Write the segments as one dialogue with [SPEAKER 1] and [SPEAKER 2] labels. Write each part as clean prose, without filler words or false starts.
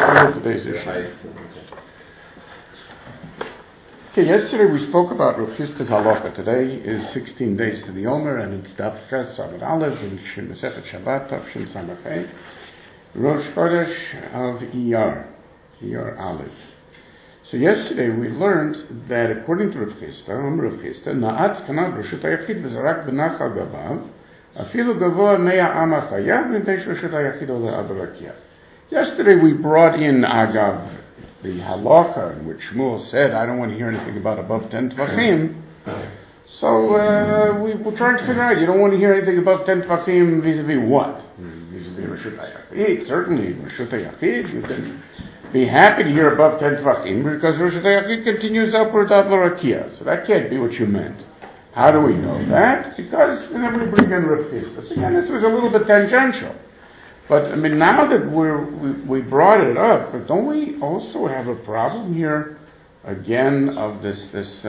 [SPEAKER 1] today's issue. Okay, yesterday we spoke about Rav Chisda's halacha. Today is 16 days to the Omer, and it's Daf Ches Amud Aleph in Masechet Shabbat Tafshin Samach Hey, Rosh Chodesh of Iyar Aleph. So yesterday we learned that according to Rav Chisda, Na'atz Kanav Reshut HaYachid v'Zarak B'Nachal Gavav, Afilu Gavoa Mea Ama Chayav V'Peish Reshut HaYachid Ola Abarakia. Yesterday we brought in Agav, the halacha in which Shmuel said, I don't want to hear anything about above 10 tvachim. So we were trying to figure out, you don't want to hear anything above 10 tvachim vis-a-vis what? Vis-a-vis Reshut HaYachid. Certainly, Reshut HaYachid, you can be happy to hear above 10 tvachim because Reshut HaYachid continues upward ad l'rakia. So that can't be what you meant. How do we know that? Because then we bring in Rav Chisda. Again, this was a little bit tangential. But I mean, now that we brought it up, but don't we also have a problem here again of the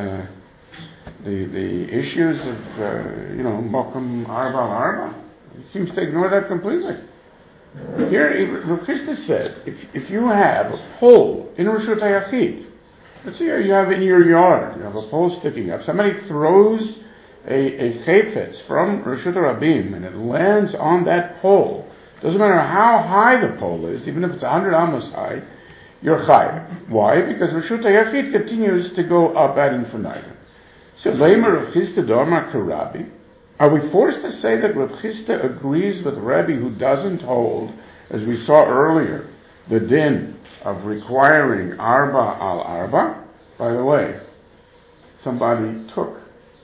[SPEAKER 1] issues of Mokum Arba? He seems to ignore that completely. Here, Rav Chisda said, if you have a pole in Reshut HaYachid, let's say you have in your yard, you have a pole sticking up, somebody throws a chayfetz from Reshut HaRabim and it lands on that pole. Doesn't matter how high the pole is, even if it's 100 amos high, you're chayav. Why? Because Reshut HaYachid continues to go up ad infinitum. So, Leimer Rav Chisda Dorma Karabi, are we forced to say that Rav Chisda agrees with Rabbi who doesn't hold, as we saw earlier, the din of requiring arba al arba? By the way, somebody took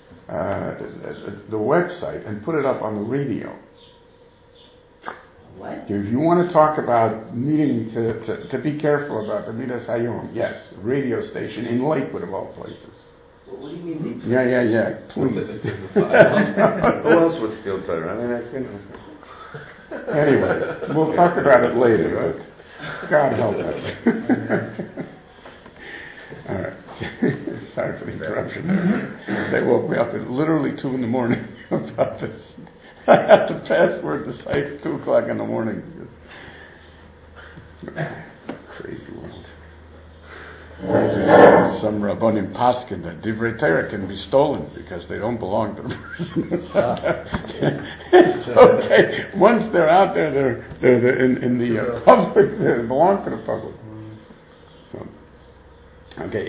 [SPEAKER 1] the website and put it up on the radio.
[SPEAKER 2] What?
[SPEAKER 1] If you want to talk about needing to be careful about the Midas Hayom, yes, radio station in Lakewood of all places.
[SPEAKER 2] Well, what do you mean?
[SPEAKER 1] Yeah, please.
[SPEAKER 3] Who else would steal Torah? I mean,
[SPEAKER 1] Anyway, we'll talk about it later, but God help us. All right. Sorry for the interruption. They woke me up at literally 2 a.m. about this. I had to password the site at 2 o'clock in the morning. Crazy world. Some Rabbonim Paskin that Divrei Torah can be stolen because they don't belong to the person. It's okay. Once they're out there, they're in the public. They belong to the public. So, okay.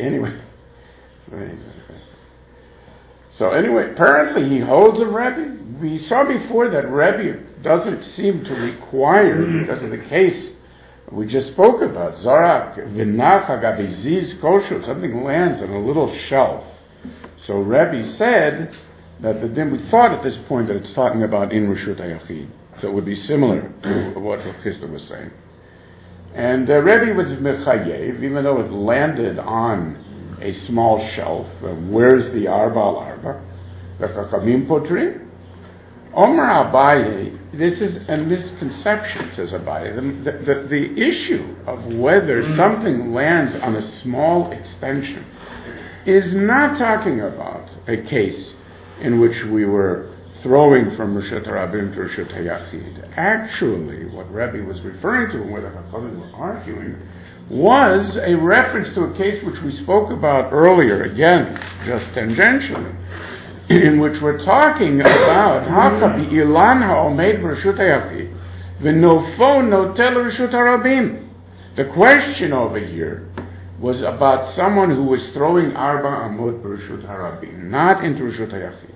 [SPEAKER 1] Anyway, apparently he holds a Rebbe. We saw before that Rebbe doesn't seem to require, because of the case we just spoke about, Zarak, V'nacha Gabiziz Koshu, something lands on a little shelf. So Rebbe said that we thought at this point that it's talking about in Reshut HaYachid. So it would be similar to what Rav Chisda was saying. And Rebbe was Mechayev, even though it landed on a small shelf. Where's the Arba al Arba? The Chachamim Potri. Omer Abaye, this is a misconception, says Abaye. The issue of whether something lands on a small extension is not talking about a case in which we were throwing from Reshut HaRabim to Reshut HaYachid. Actually, what Rebbe was referring to, and where the Chachamim were arguing, was a reference to a case which we spoke about earlier, again, just tangentially, in which we're talking about Haka Ilan HaOmed Reshut HaYachid V'nofo Notel Reshut HaRabim. The question over here was about someone who was throwing Arba Amot Reshut HaRabim, not into Reshut HaYachid.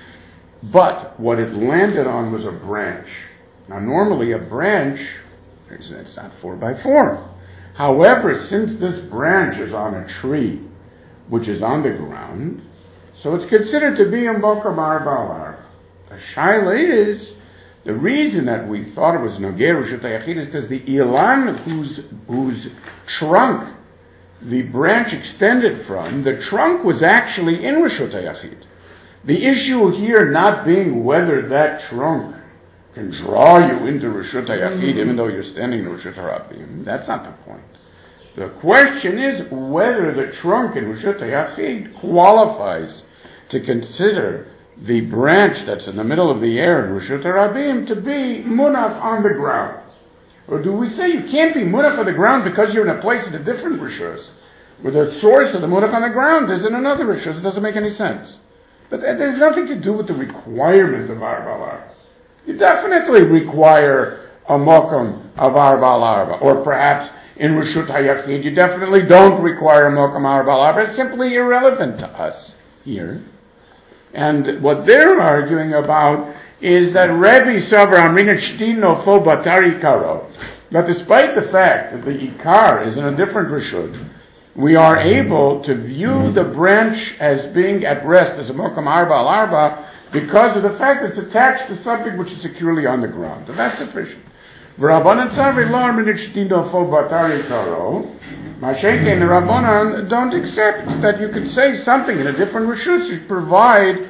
[SPEAKER 1] But what it landed on was a branch. Now normally a branch, it's not 4x4. However, since this branch is on a tree, which is on the ground, so it's considered to be a Mokum Arba al Arba. The shaila is, the reason that we thought it was Noger Reshut HaYachid is because the Ilan whose trunk the branch extended from, the trunk was actually in Reshut HaYachid. The issue here not being whether that trunk can draw you into Reshut HaYachid even though you're standing in Reshut HaRabim. That's not the point. The question is whether the trunk in Reshut HaYachid qualifies to consider the branch that's in the middle of the air in Reshut HaRabim to be munaf on the ground. Or do we say you can't be munach on the ground because you're in a place in a different rishus, where the source of the munach on the ground is in another rishus? It doesn't make any sense. But there's nothing to do with the requirement of arba al arba. You definitely require a mokum of arba al arba, or perhaps in reshut hayachid you definitely don't require a mokum arba al arba. It's simply irrelevant to us here. And what they're arguing about is that Rebbe Savar Amrina Shtino Fo Batari Karo, that despite the fact that the Ikar is in a different Rishud, we are able to view the branch as being at rest as a Mokam Arba al Arba because of the fact that it's attached to something which is securely on the ground. And that's sufficient. V'Rabbanan Savar Lo Amrina Shtino Fo Batari Karo, Masheke and the Rabbanan don't accept that you could say something in a different Rishut to provide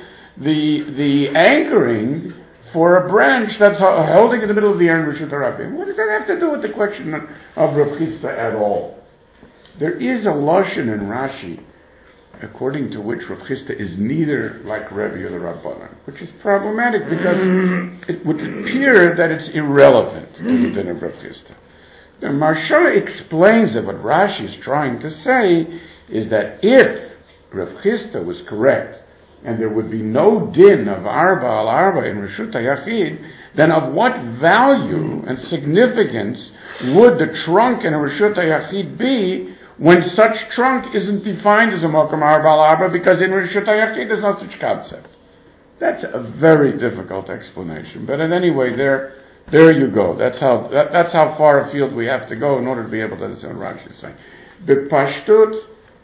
[SPEAKER 1] the anchoring for a branch that's holding in the middle of the air in Rishut HaRabim. What does that have to do with the question of Rav Chisda at all? There is a lashon in Rashi, according to which Rav Chisda is neither like Rebbe or the Rabbanan, which is problematic because it would appear that it's irrelevant to the din of Rav Chisda. The Marsha explains that what Rashi is trying to say is that if Rav Chisda was correct, and there would be no din of arba al arba in Reshut HaYachid, then of what value and significance would the trunk in a Reshut HaYachid be when such trunk isn't defined as a Mokum arba al arba, because in Reshut HaYachid there's no such concept? That's a very difficult explanation. But anyway, there you go. That's how far afield we have to go in order to be able to understand what Rashi is saying. The Pashtut,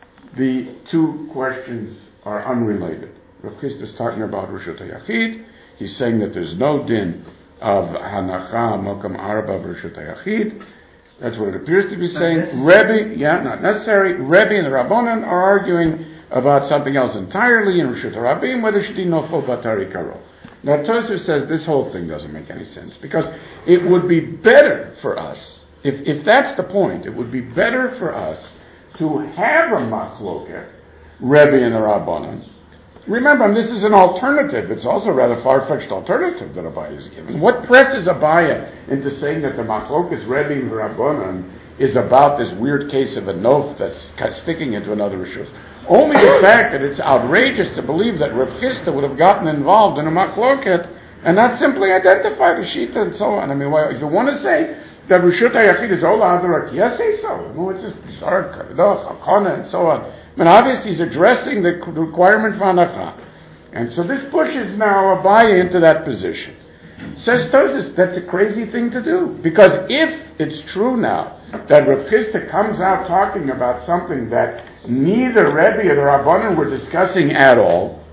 [SPEAKER 1] the two questions are unrelated. Rav Chisda is talking about Reshut HaYachid. He's saying that there's no din of Hanacha Mokam Arba Reshut HaYachid. That's what it appears to be saying. Rebbe, not necessary. Rebbe and the Rabbanan are arguing about something else entirely in Reshut HaRabim, whether Shdi Nofo Batari Karo. Now Tosfos says this whole thing doesn't make any sense, because it would be better for us, if that's the point, it would be better for us to have a machloket, Rebbe and the Rabbanan. Remember, this is an alternative. It's also a rather far-fetched alternative that Abaye is given. What presses Abaye into saying that the machlokas Rebbe and Rabbanan is about this weird case of a nof that's sticking into another issue? Only the fact that it's outrageous to believe that Rav Chisda would have gotten involved in a machloket and not simply identified a shita and so on. I mean, if you want to say that Reshut HaYachid is Ola Adarakia, say so. No, it's just Bizarre, Kadoch, Hakona, and so on. I mean, obviously he's addressing the requirement for Hanacha. And so this pushes now Abaye into that position. Says Tosfos, that's a crazy thing to do. Because if it's true now that Rav Chisda comes out talking about something that neither Rebbe or the Rabbanan were discussing at all,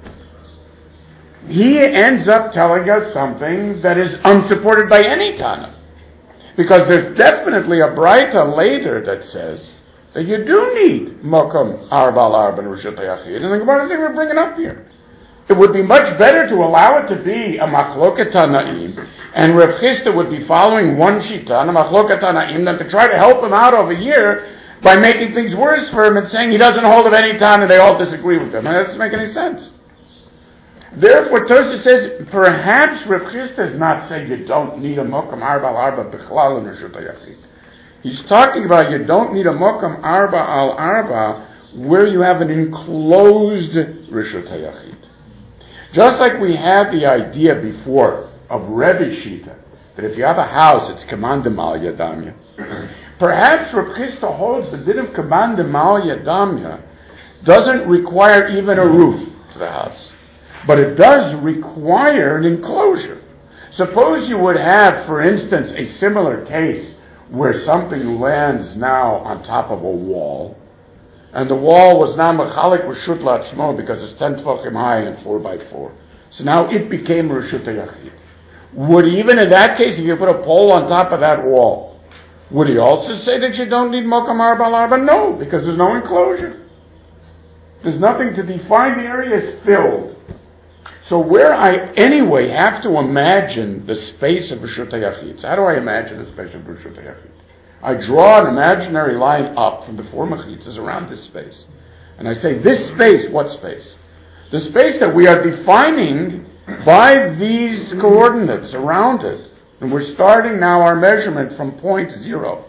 [SPEAKER 1] he ends up telling us something that is unsupported by any Tana. Because there's definitely a Braita later that says that you do need Mokum Arba al Arba and Reshut HaYachid, and the Gemara doesn't even bring it up here. It would be much better to allow it to be a Machloket Tanaim, and Rav Chisda would be following one Shita, and a Machloket Tanaim, than to try to help him out over here by making things worse for him and saying he doesn't hold of any Tana and they all disagree with him. And that doesn't make any sense. Therefore, Tosfos says, perhaps Rav Chisda is not saying you don't need a Mokum Arba al Arba Bichlal in Reshut HaYachid. He's talking about you don't need a Mokum Arba al Arba where you have an enclosed Reshut HaYachid. Just like we had the idea before of Rebbe Shita, that if you have a house, it's Kaman Mal Yadamya. Perhaps Rav Chisda holds the din of Kaman Mal Yadamya doesn't require even a roof to the house. But it does require an enclosure. Suppose you would have, for instance, a similar case where something lands now on top of a wall, and the wall was now mechalik Reshut La'atzmo because it's 10 tefachim high and 4x4. So now it became Reshut HaYachid. Would even in that case, if you put a pole on top of that wall, would he also say that you don't need Mokum Arba al Arba? No, because there's no enclosure. There's nothing to define the area is filled. So where I anyway have to imagine the space of Reshut HaYachid. So how do I imagine the space of Reshut HaYachid? I draw an imaginary line up from the four mechitzas around this space. And I say, this space, what space? The space that we are defining by these coordinates around it And we're starting now our measurement from point 0.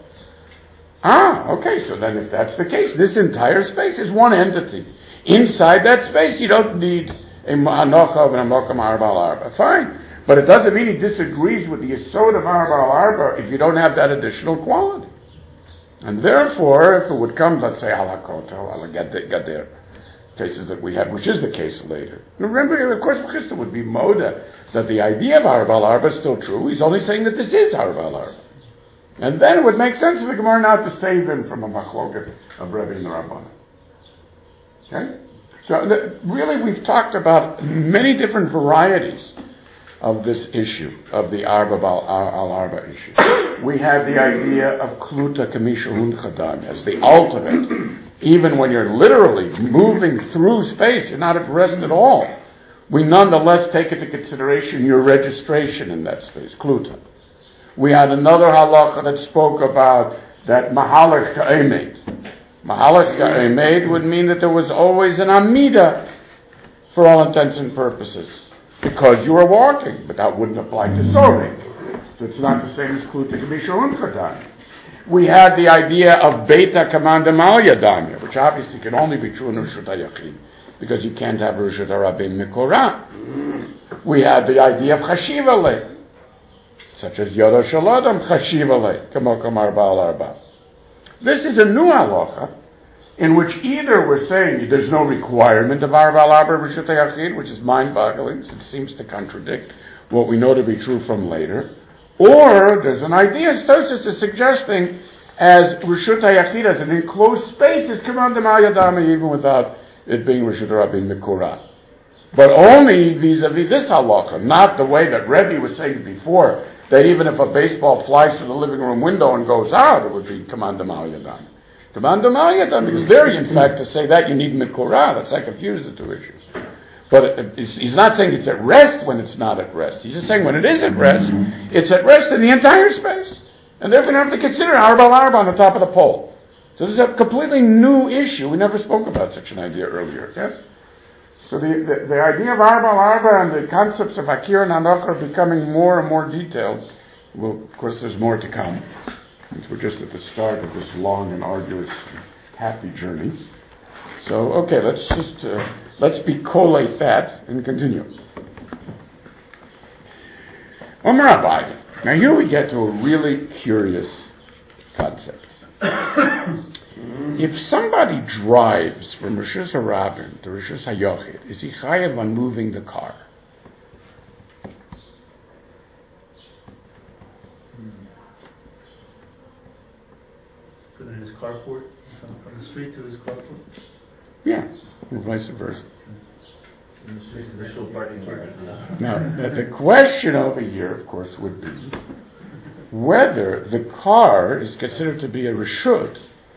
[SPEAKER 1] Okay, so then if that's the case, this entire space is one entity. Inside that space, you don't need a Anocha and a Mokam Arba al Arba. Fine. But it doesn't mean he disagrees with the Yesod of Arba al Arba if you don't have that additional quality. And therefore, if it would come, let's say, ala kotel, ala gader, cases that we have, which is the case later. Remember, of course, Chisda would be moda that the idea of Arba al Arba is still true. He's only saying that this is Arba al Arba. And then it would make sense for the Gemara now to save him from a machloket of Rebbe and the Rabbanan. Okay? So really we've talked about many different varieties of this issue, of the Arba al Arba issue. We have the idea of Kluta Kamishahun Chadam as the ultimate. Even when you're literally moving through space, you're not at rest at all. We nonetheless take into consideration your registration in that space, Kluta. We had another halacha that spoke about that Mahalach Ka'emed. Mahalach Ka'emed would mean that there was always an Amida for all intents and purposes. Because you were walking, but that wouldn't apply to soaring. So it's not the same as Kluta K'mishahun Chadam. We had the idea of Beta Kamandam Al Yadanya, which obviously can only be true in Rishut HaYachid, because you can't have Rishut HaRabim Mikorah. We had the idea of Chashiva Le, such as Yoda Shaladam Chashiva Le, Kamokom Arba al Arba. This is a new halacha, in which either we're saying there's no requirement of Arba al Arba Rishut HaYachid, which is mind-boggling, so it seems to contradict what we know to be true from later, or there's an idea, Stosis is suggesting, as Rishut HaYachid, as an enclosed space, is Kamandam Al Yadama, even without it being Rishut HaRabim Mikorah. But only vis-a-vis this halacha, not the way that Rebbe was saying before, that even if a baseball flies through the living room window and goes out, it would be Kamandam Al Yadam. Kamandam Al Yadam, because there, in fact, to say that you need Mikorah, that's like confuse the two issues. But he's not saying it's at rest when it's not at rest. He's just saying when it is at rest, it's at rest in the entire space. And therefore you have to consider Arba al Arba on the top of the pole. So this is a completely new issue. We never spoke about such an idea earlier, yes? So the idea of Arba al Arba and the concepts of Akira and Anoch are becoming more and more detailed. Well, of course, there's more to come. We're just at the start of this long and arduous, happy journey. So, okay, let's collate that and continue. Omer Abai. Now here we get to a really curious concept. If somebody drives from Rishus HaRabim to Rishus HaYachid, is he chayav on moving the car?
[SPEAKER 2] Put in his carport, from the street to his carport?
[SPEAKER 1] Yeah, or vice versa.
[SPEAKER 2] From the street to the shul parking lot.
[SPEAKER 1] Now, the question over here, of course, would be whether the car is considered to be a reshut,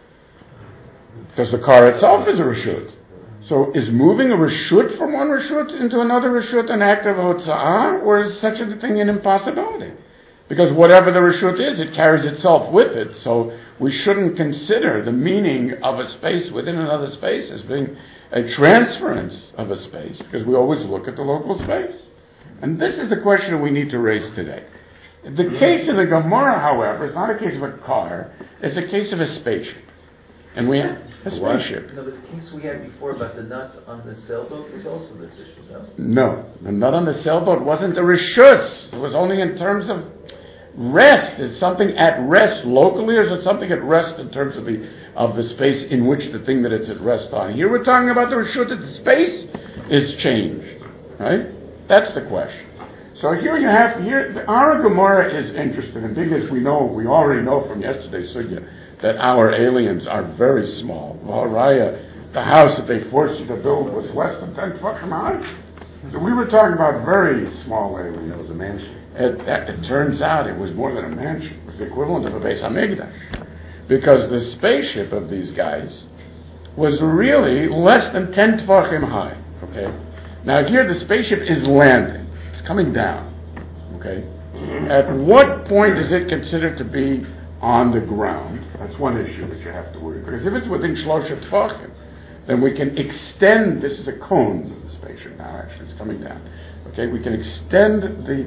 [SPEAKER 1] because the car itself is a reshut. So is moving a reshut from one reshut into another reshut an act of hotza'ah, or is such a thing an impossibility? Because whatever the reshut is, it carries itself with it, so we shouldn't consider the meaning of a space within another space as being a transference of a space, because we always look at the local space. And this is the question we need to raise today. The case of the Gemara, however, is not a case of a car, it's a case of a spaceship. And we have a spaceship.
[SPEAKER 2] No, but the case we had before about the nut on the sailboat is also this issue, no?
[SPEAKER 1] No, the nut on the sailboat wasn't a reshus. It was only in terms of rest. Is something at rest locally, or is it something at rest in terms of the space in which the thing that it's at rest on? Here we're talking about the reshut that the space is changed, right? That's the question. So here you have our Gemara is interested, and because we already know from yesterday's sugya that our aliens are very small. Vaharaya, the house that they forced you to build was less than 10 fucking high. So we were talking about very small aliens.
[SPEAKER 3] It was a mansion.
[SPEAKER 1] It turns out it was more than a mansion. It was the equivalent of a Beis HaMikdash. Because the spaceship of these guys was really less than 10 tefachim high. Okay? Now here the spaceship is landing. It's coming down. Okay? At what point is it considered to be on the ground? That's one issue that you have to worry about. Because if it's within Shlosha Tefachim, then we can extend, this is a cone of the spaceship now actually, it's coming down. Okay, we can extend the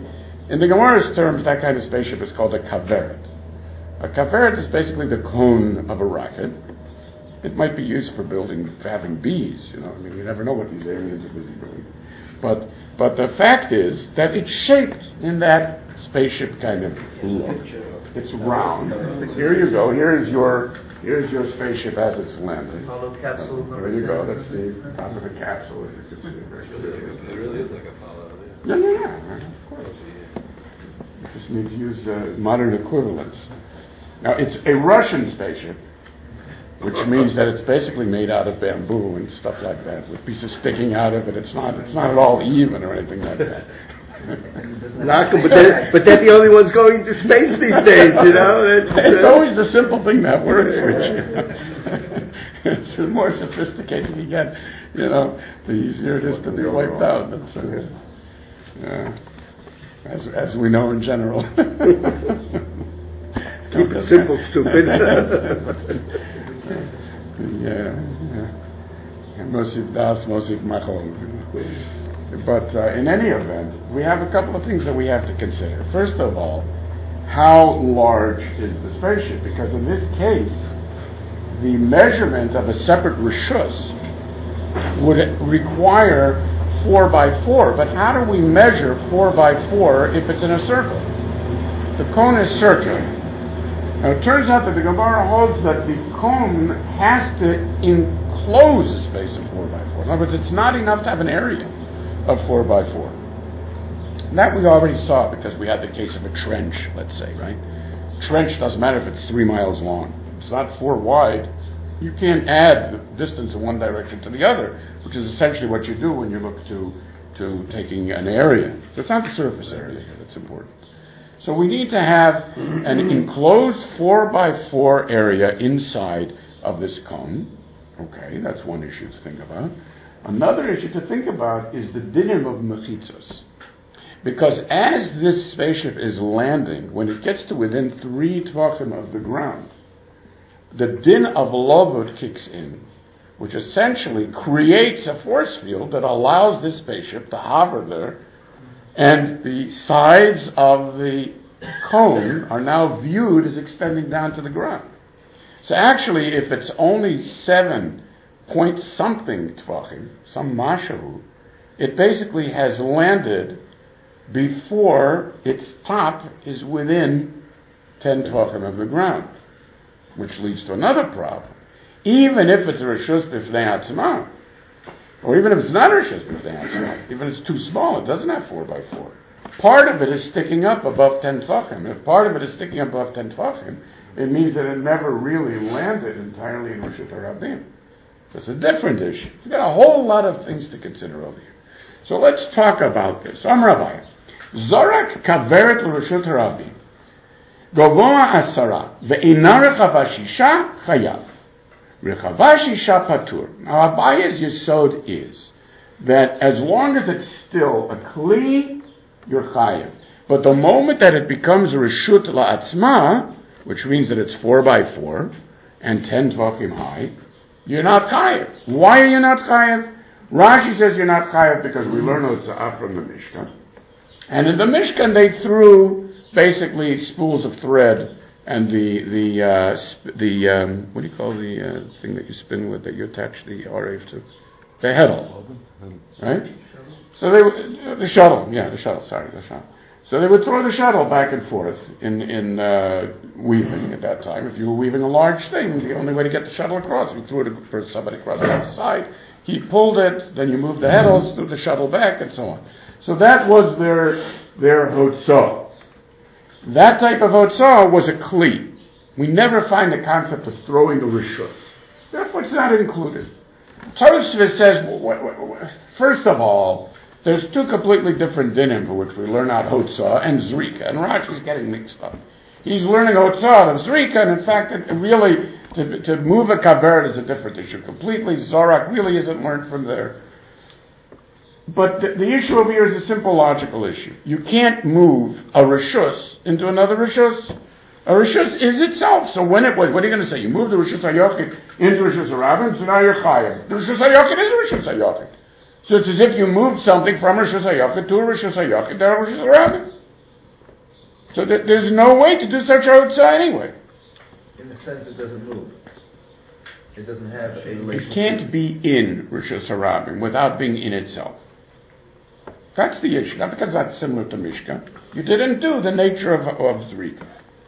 [SPEAKER 1] In the Gemara's terms, that kind of spaceship is called a kaveret. A kaveret is basically the cone of a rocket. It might be used for having bees, you never know what these aliens are busy doing. But the fact is that it's shaped in that spaceship kind of look. It's round. Here you go. Here's your spaceship as it's landing.
[SPEAKER 2] Apollo capsule number
[SPEAKER 1] There you
[SPEAKER 2] 10.
[SPEAKER 1] go. That's the top of the capsule, as you can see very clearly.
[SPEAKER 3] It really is like Apollo.
[SPEAKER 1] Yeah, of course. You just need to use modern equivalents. Now, it's a Russian spaceship, which means that it's basically made out of bamboo and stuff like that, with pieces sticking out of it. It's not at all even or anything like that.
[SPEAKER 4] But they're the only ones going to space these days,
[SPEAKER 1] It's always the simple thing that works, Rich. It's the more sophisticated you get, the easier it is to be wiped out. As we know in general.
[SPEAKER 4] Keep it simple, stupid.
[SPEAKER 1] Mosif das, Mosif machol. But in any event, we have a couple of things that we have to consider. First of all, how large is the spaceship? Because in this case, the measurement of a separate rishus would require 4 by 4. But how do we measure 4 by 4 if it's in a circle? The cone is circular. Now it turns out that the Gemara holds that the cone has to enclose a space of 4 by 4. In other words, it's not enough to have an area of 4 by 4. And that we already saw because we had the case of a trench, let's say, right? Trench doesn't matter if it's 3 miles long. It's not 4 wide. You can't add the distance in one direction to the other, which is essentially what you do when you look to taking an area. So it's not the surface area here that's important. So we need to have an enclosed 4 by 4 area inside of this cone. Okay, that's one issue to think about. Another issue to think about is the dinim of mechitzos. Because as this spaceship is landing, when it gets to within 3 tvachim of the ground, the din of Lovud kicks in, which essentially creates a force field that allows this spaceship to hover there, and the sides of the cone are now viewed as extending down to the ground. So actually, if it's only 7 point something tvachim, some mashahu, it basically has landed before its top is within 10 tvachim of the ground, which leads to another problem. Even if it's a reshus b'fnei atzma, or even if it's not a reshus b'fnei atzma, even if it's too small, it doesn't have 4 by 4. Part of it is sticking up above 10 tvachim. If part of it is sticking up above 10 tvachim, it means that it never really landed entirely in Reshut HaRabim. So it's a different issue. You've got a whole lot of things to consider over here. So let's talk about this. Rabbi, Zorak kaveret l'Reshut HaRabim, Govoa asara, ve'ina rechava shisha chayav, rechava shisha patur. Now Abaye's yesod is that as long as it's still a kli, you're chayav. But the moment that it becomes a reshut la'atzma, which means that it's 4 by 4 and 10 tvachim high, you're not chayav. Why are you not chayav? Rashi says you're not chayav because we learn Hotza'ah from the Mishkan. And in the Mishkan they threw basically spools of thread and the what do you call the thing that you spin with, that you attach the RF to? The heddle. Right? So the shuttle. So they would throw the shuttle back and forth in weaving at that time. If you were weaving a large thing, the only way to get the shuttle across, you threw it for somebody across the other side. He pulled it, then you moved the heddles, threw the shuttle back, and so on. So that was their hotzah. That type of hotzah was a kli. We never find the concept of throwing a rishus. Therefore, it's not included. Tosfos says, first of all, there's 2 completely different dinim for which we learn out Hotzah and Zrika, and Rashi's getting mixed up. He's learning Hotzah out of Zrika, and in fact, really, to move a kaveret is a different issue completely. Zorak really isn't learned from there. But the issue over here is a simple logical issue. You can't move a reshus into another reshus. A reshus is itself. So what are you going to say? You move the reshus hayochid into reshus harabim, so now you're chayav. The reshus hayochid is a reshus hayochid. So it's as if you moved something from Reshus HaYochid to a Reshus HaYochid to a Reshus HaRabim. So there's no way to do such outside anyway.
[SPEAKER 5] In the sense it doesn't move. It doesn't have a relationship.
[SPEAKER 1] It can't be in Rosh Hashanah without being in itself. That's the issue. Not because that's similar to Mishka. You didn't do the nature of Zrika.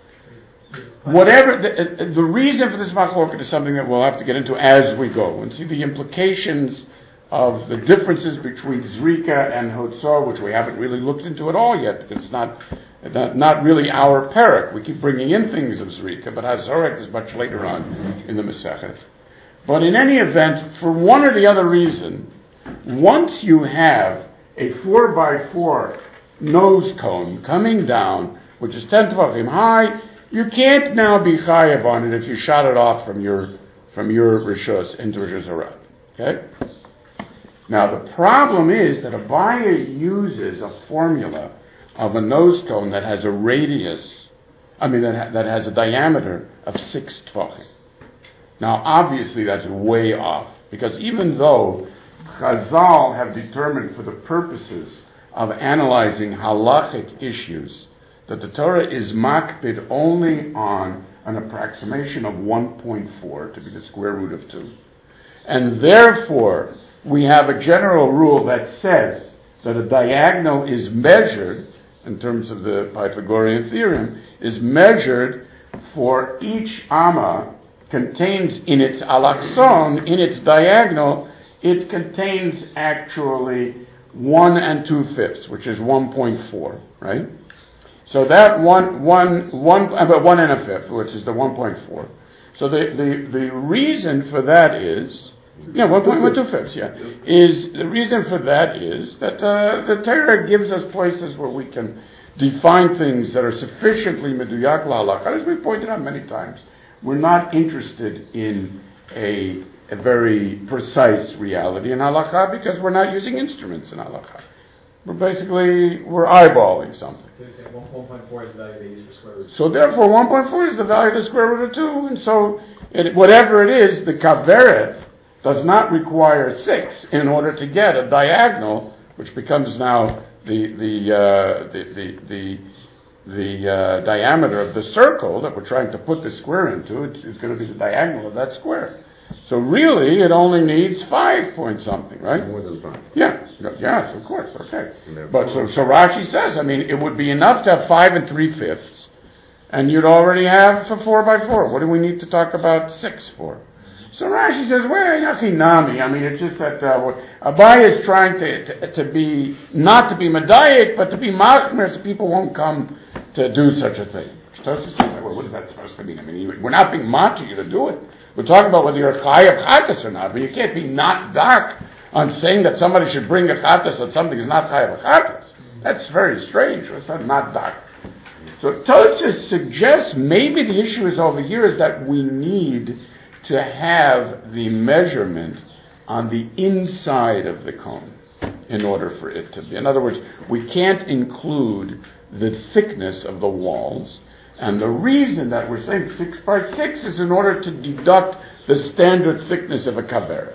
[SPEAKER 1] Whatever, the reason for this machloket is something that we'll have to get into as we go and see the implications of the differences between Zrika and Hotzor, which we haven't really looked into at all yet, because it's not really our parak. We keep bringing in things of Zrika, but Hazorek is much later on in the Masechet. But in any event, for one or the other reason, once you have a 4x4 nose cone coming down, which is 10 tefachim high, you can't now be chayav on it if you shot it off from your rishus into Rosh Hashanah. Okay? Now the problem is that Abaye uses a formula of a nose cone that has a radius, that has a diameter of 6 tefachim. Now obviously that's way off, because even though Chazal have determined for the purposes of analyzing halachic issues that the Torah is makbid only on an approximation of 1.4 to be the square root of 2. And therefore, we have a general rule that says that a diagonal is measured, in terms of the Pythagorean theorem, is measured for each amma contains in its alaxon, in its diagonal, it contains actually 1 2/5, which is 1.4, right? So that one and a fifth, which is the 1.4. So the reason for that is, 1.2/5, is the reason for that is that the Torah gives us places where we can define things that are sufficiently meduyak la'halakha. As we pointed out many times, we're not interested in a very precise reality in halakha because we're not using instruments in halakha. We're eyeballing something.
[SPEAKER 6] So you're saying 1.4 is the value they use for square root.
[SPEAKER 1] So therefore 1.4 is the value of the square root of 2, and so whatever it is, the kaveret does not require 6 in order to get a diagonal, which becomes now the diameter of the circle that we're trying to put the square into. It's going to be the diagonal of that square. So really, it only needs 5 point something, right?
[SPEAKER 3] More than 5.
[SPEAKER 1] Yes, of course, okay. But so Rashi says, it would be enough to have 5 3/5, and you'd already have a 4x4. What do we need to talk about 6 for? So Rashi says, Yachinami. It's just that Abaye is trying to be, not to be medayik, but to be machmer, so people won't come to do such a thing. Tosfos says, what is that supposed to mean? We're not being machi you to do it. We're talking about whether you're a chayav chatas or not, but you can't be not dark on saying that somebody should bring a chatas that something is not chayav chatas. That's very strange. It's not dark. So Tosfos suggests maybe the issue is over here is that we need to have the measurement on the inside of the cone in order for it to be. In other words, we can't include the thickness of the walls. And the reason that we're saying 6x6 is in order to deduct the standard thickness of a kaveret.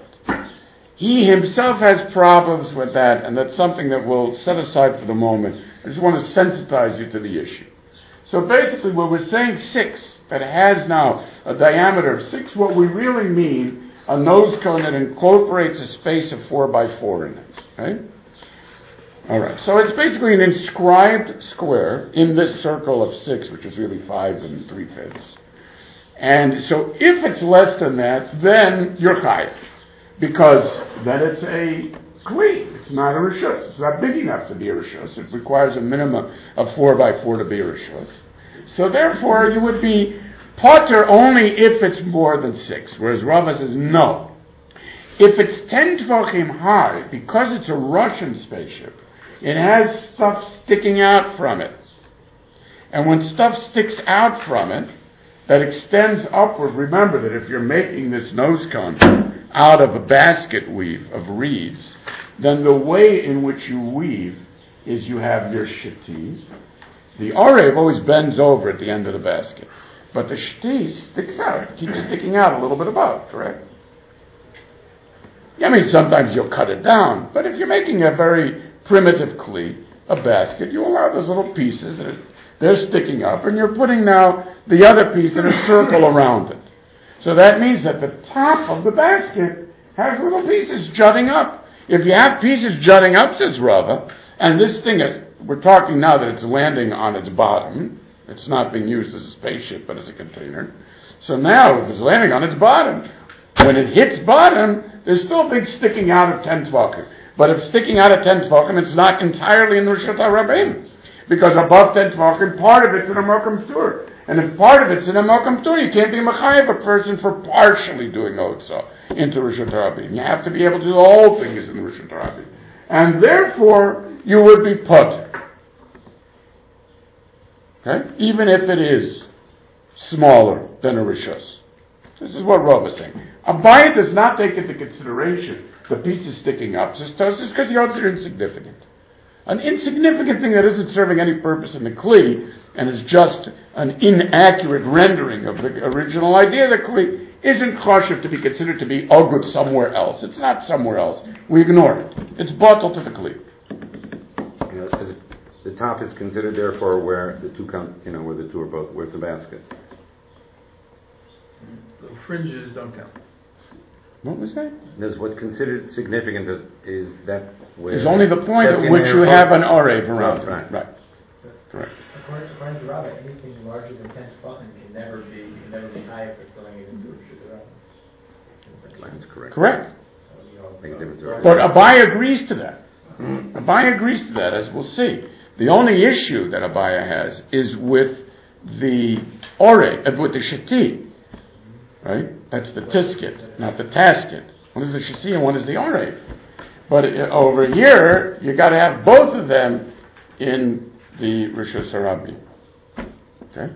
[SPEAKER 1] He himself has problems with that, and that's something that we'll set aside for the moment. I just want to sensitize you to the issue. So basically, when we're saying 6, that has now a diameter of 6, what we really mean, a nose cone that incorporates a space of 4x4 in it, right? Alright, so it's basically an inscribed square in this circle of 6, which is really 5 3/5. And so if it's less than that, then you're chayav. Because then it's a kli. It's not a rishus. It's not big enough to be a rishus. It requires a minimum of 4x4 to be a rishus. So therefore you would be potter only if it's more than 6. Whereas Rava says no. If it's 10 tvachim high, because it's a Russian spaceship, it has stuff sticking out from it. And when stuff sticks out from it, that extends upward, remember that if you're making this nose cone out of a basket weave of reeds, then the way in which you weave is you have your sheti. The orev always bends over at the end of the basket. But the sheti sticks out, it keeps sticking out a little bit above, correct? Sometimes you'll cut it down, but if you're making a very primitive kli, a basket, you allow those little pieces, they're sticking up, and you're putting now the other piece in a circle around it. So that means that the top of the basket has little pieces jutting up. If you have pieces jutting up, says Rava, and this thing is, we're talking now that it's landing on its bottom. It's not being used as a spaceship, but as a container. So now, if it's landing on its bottom, when it hits bottom, there's still big sticking out of 10 Tvachim. But if sticking out of 10 Tvachim, it's not entirely in the Rishut HaRabim. Because above 10 Tvachim, part of it's in a Mokum Tur. And if part of it's in a Mokum Tur, you can't be Mechayev a person for partially doing Otzah into Rishut HaRabim. You have to be able to do the whole thing is in the Rishut HaRabim. And therefore, you would be put. Okay? Even if it is smaller than a Rishus. This is what Rav is saying. Abaye does not take into consideration the pieces sticking up, says Tosfos, because he holds they're insignificant. An insignificant thing that isn't serving any purpose in the Kli, and is just an inaccurate rendering of the original idea of the Kli, isn't choshev to be considered to be good somewhere else. It's not somewhere else. We ignore it. It's batel to the Kli.
[SPEAKER 3] As the top is considered, therefore, where the two come, where the two are both, where it's a basket.
[SPEAKER 2] So fringes don't count.
[SPEAKER 1] What was that?
[SPEAKER 3] There's what's considered significant is that where...
[SPEAKER 1] It's only the point at which you have an arev around it. Right.
[SPEAKER 6] So,
[SPEAKER 1] Correct.
[SPEAKER 6] according to Rabbi, anything larger than 10 tefachim can never be high for throwing it into a Rishut.
[SPEAKER 3] That's correct.
[SPEAKER 1] Correct.
[SPEAKER 3] Make a difference already.
[SPEAKER 1] But Abaye agrees to that. Abaye agrees to that, as we'll see. The only issue that Abaye has is with the with the sheti. Right? That's the tisket, not the tasket. One is the shasi and one is the arev. But over here, you got to have both of them in the Rishus HaRabim. Okay?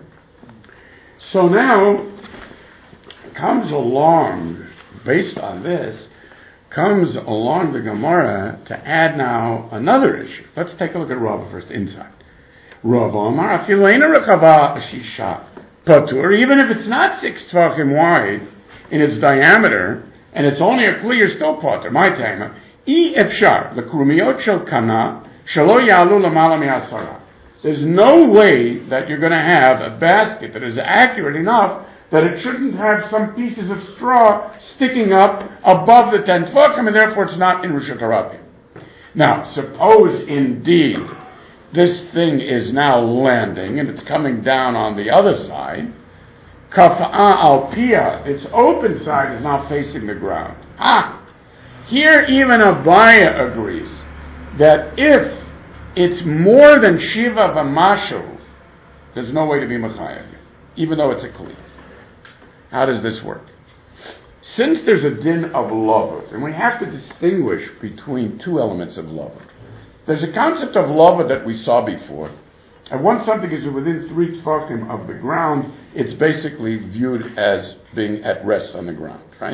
[SPEAKER 1] So now, comes along, based on this, comes along the Gemara to add now another issue. Let's take a look at Rava first, inside. Rava Amar, Afileina Rechava Shisha Patur, even if it's not 6 Tvachim wide in its diameter, and it's only a Kli, you're still Patur. My time. I Efshar, the Krumiyot Shel Kana, Shalo Yalu Lamala Mi'asara. There's no way that you're going to have a basket that is accurate enough that it shouldn't have some pieces of straw sticking up above the 10 Tvachim, and therefore it's not in Rishut HaRabim. Now, suppose indeed this thing is now landing and it's coming down on the other side. Kafa'a al pia, its open side is now facing the ground. Here even Abaye agrees that if it's more than Shiva v'mashu, there's no way to be Mechayev, even though it's a Kli. How does this work? Since there's a din of lavud, and we have to distinguish between two elements of lavud. There's a concept of lavud that we saw before. And once something is within 3 tefachim of the ground, it's basically viewed as being at rest on the ground, right?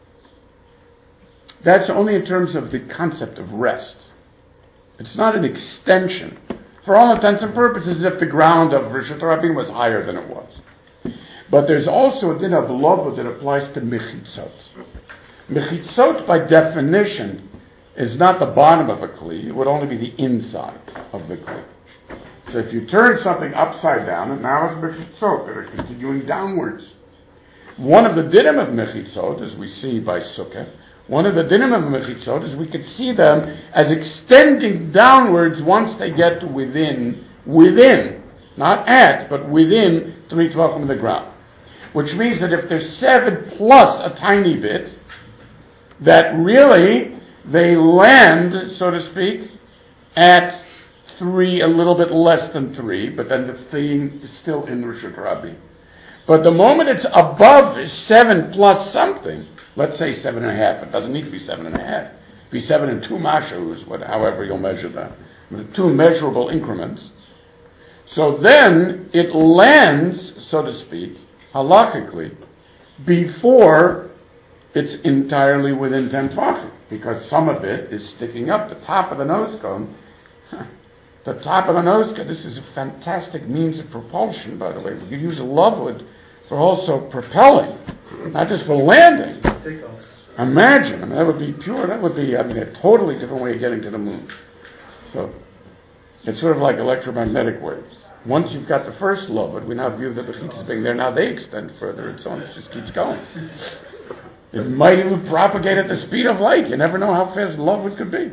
[SPEAKER 1] That's only in terms of the concept of rest. It's not an extension. For all intents and purposes, if the ground of Rishut HaRabim was higher than it was. But there's also a din of lavud that applies to mechitzot. Mechitzot, by definition, is not the bottom of a kli. It would only be the inside of the kli. So if you turn something upside down, and now it's mechitzot that are continuing downwards. One of the dinim of mechitzot, as we see by Sukkah, one of the dinim of mechitzot is we could see them as extending downwards once they get to within, not at, but within 3 tefachim of the ground. Which means that if there's 7 plus a tiny bit, that really they land, so to speak, at 3, a little bit less than 3, but then the thing is still in Rishut HaRabim. But the moment it's above 7 plus something, let's say 7.5, it doesn't need to be 7.5, be 7 and 2 mashus, however you'll measure that, with 2 measurable increments. So then it lands, so to speak, halachically, before it's entirely within 10 tefachim, because some of it is sticking up. The top of the nose cone, this is a fantastic means of propulsion, by the way. We could use a lovewood for also propelling, not just for landing. Imagine, that would be pure, that would be, a totally different way of getting to the moon. So, it's sort of like electromagnetic waves. Once you've got the first lovud, we now view the mechitzas being there, now they extend further, and so on, it just keeps going. It might even propagate at the speed of light. You never know how fast lovud could be.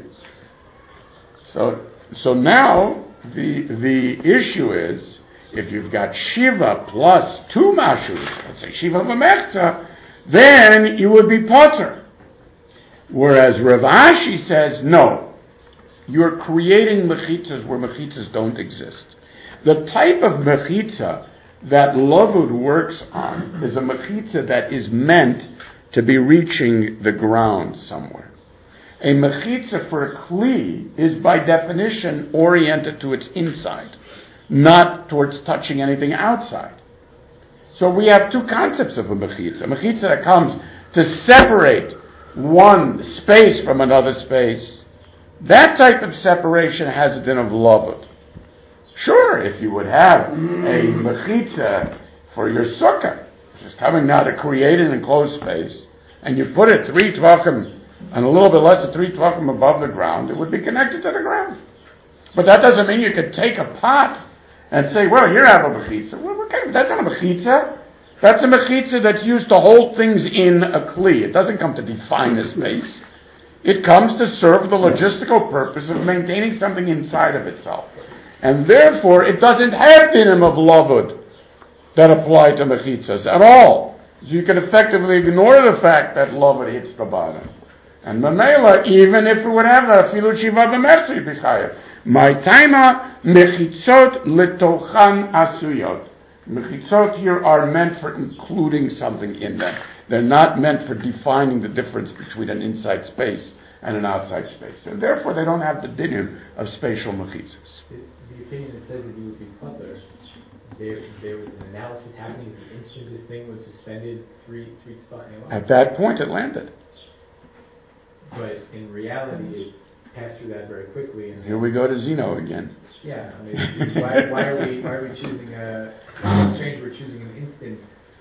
[SPEAKER 1] So now, the issue is, if you've got Shiva plus 2 mashus, let's say Shiva v'mechza, then you would be potter. Whereas Rav Ashi says, no, you're creating mechitzas where mechitzas don't exist. The type of mechitza that Lavud works on is a mechitza that is meant to be reaching the ground somewhere. A mechitza for a kli is by definition oriented to its inside, not towards touching anything outside. So we have two concepts of a mechitza. A mechitza that comes to separate one space from another space. That type of separation has a din of lavud. Sure, if you would have a mechitza for your sukkah, which is coming now to create an enclosed space, and you put it 3 tvachim and a little bit less than 3 tvachim above the ground, it would be connected to the ground. But that doesn't mean you could take a pot and say, well, here I have a mechitza. Well, that's not a mechitza. That's a mechitza that's used to hold things in a kli. It doesn't come to define a space. It comes to serve the logistical purpose of maintaining something inside of itself. And therefore, it doesn't have dinim of lavud that apply to mechitzas at all. So you can effectively ignore the fact that lavud hits the bottom. And mamela, even if it would have that, afilu shiva v'mechza you'd be chayav. My taima mechitzot letochan asuyot. Mechitzot here are meant for including something in them. They're not meant for defining the difference between an inside space and an outside space. And therefore they don't have the dinim of spatial mechitzas.
[SPEAKER 6] The opinion that says that you would be putter, there was an analysis happening at the instant this thing was suspended 3 tefachim.
[SPEAKER 1] At that point it landed.
[SPEAKER 6] But in reality it passed through that very quickly. And
[SPEAKER 1] here we go to Zeno again.
[SPEAKER 6] Yeah, I mean, why are we choosing it's strange we're choosing an instant,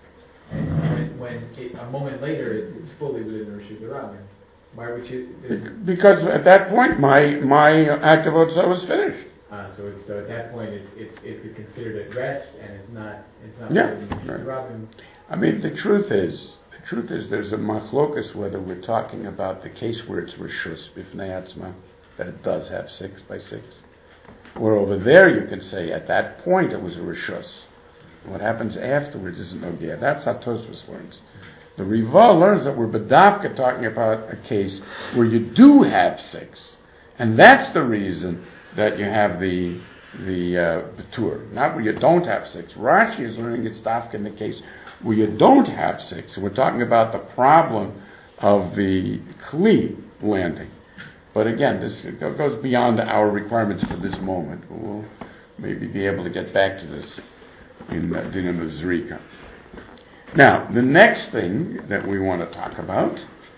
[SPEAKER 6] and when a moment later it's fully within the Rishut Rabbim. Why are we choosing? Because
[SPEAKER 1] at that point my act of Otzah was finished.
[SPEAKER 6] So at that point it's considered at rest and it's not
[SPEAKER 1] yeah.
[SPEAKER 6] within the Rishut Rabbim.
[SPEAKER 1] I mean the truth is there's a machlokas whether we're talking about the case where it's rishus bifnei atzma, that it does have 6 by 6. Where over there you can say at that point it was a rishus. What happens afterwards isn't nogea. That's how Tosfos learns. The Riva learns that we're bedavka talking about a case where you do have 6. And that's the reason that you have the Betur. Not where you don't have 6. Rashi is learning it's dafka in the case where you don't have 6. So we're talking about the problem of the Kli landing. But again, this goes beyond our requirements for this moment. We'll maybe be able to get back to this in Dinim of Zrika. Now, the next thing that we want to talk about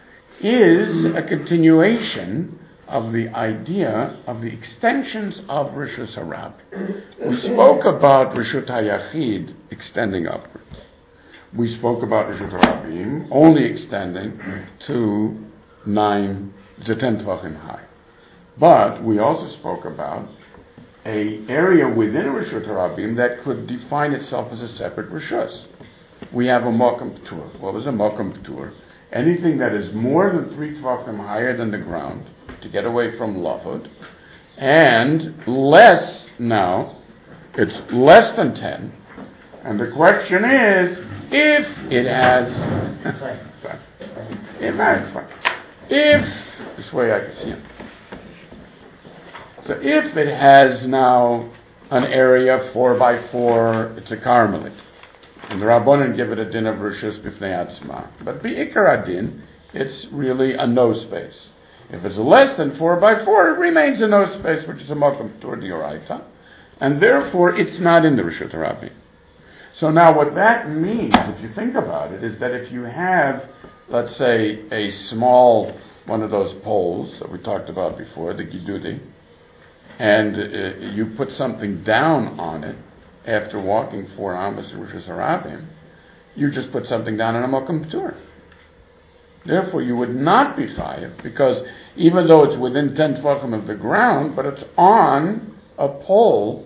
[SPEAKER 1] is a continuation of the idea of the extensions of Rishus HaRabim. We spoke about Rishut HaYachid extending upwards. We spoke about Rishut HaRabim only extending to 10 Tvachim high. But we also spoke about an area within Rishut HaRabim that could define itself as a separate Rishus. We have a Mokum P'tur. What was a Mokum P'tur? Anything that is more than 3 Tvachim higher than the ground, to get away from Lavud, and less, now, it's less than 10, and the question is, if it has, if, this way I can see it. So if it has now an area 4 by 4, it's a Carmelite. And the Rabbanan give it a din of Rishus B'fnei Atzma. But Be'ikar Adin, it's really a no space. If it's less than 4 by 4, it remains a no space, which is a Mokum P'tur D'Oraita. And therefore, it's not in the Rishut HaRabim. So now what that means, if you think about it, is that if you have, let's say, a small, one of those poles that we talked about before, the Gidudi, and you put something down on it after walking 4 amos in Rishus HaRabim, you just put something down in a Mokum P'tur. Therefore, you would not be chayav, because even though it's within 10 Tvachim of the ground, but it's on a pole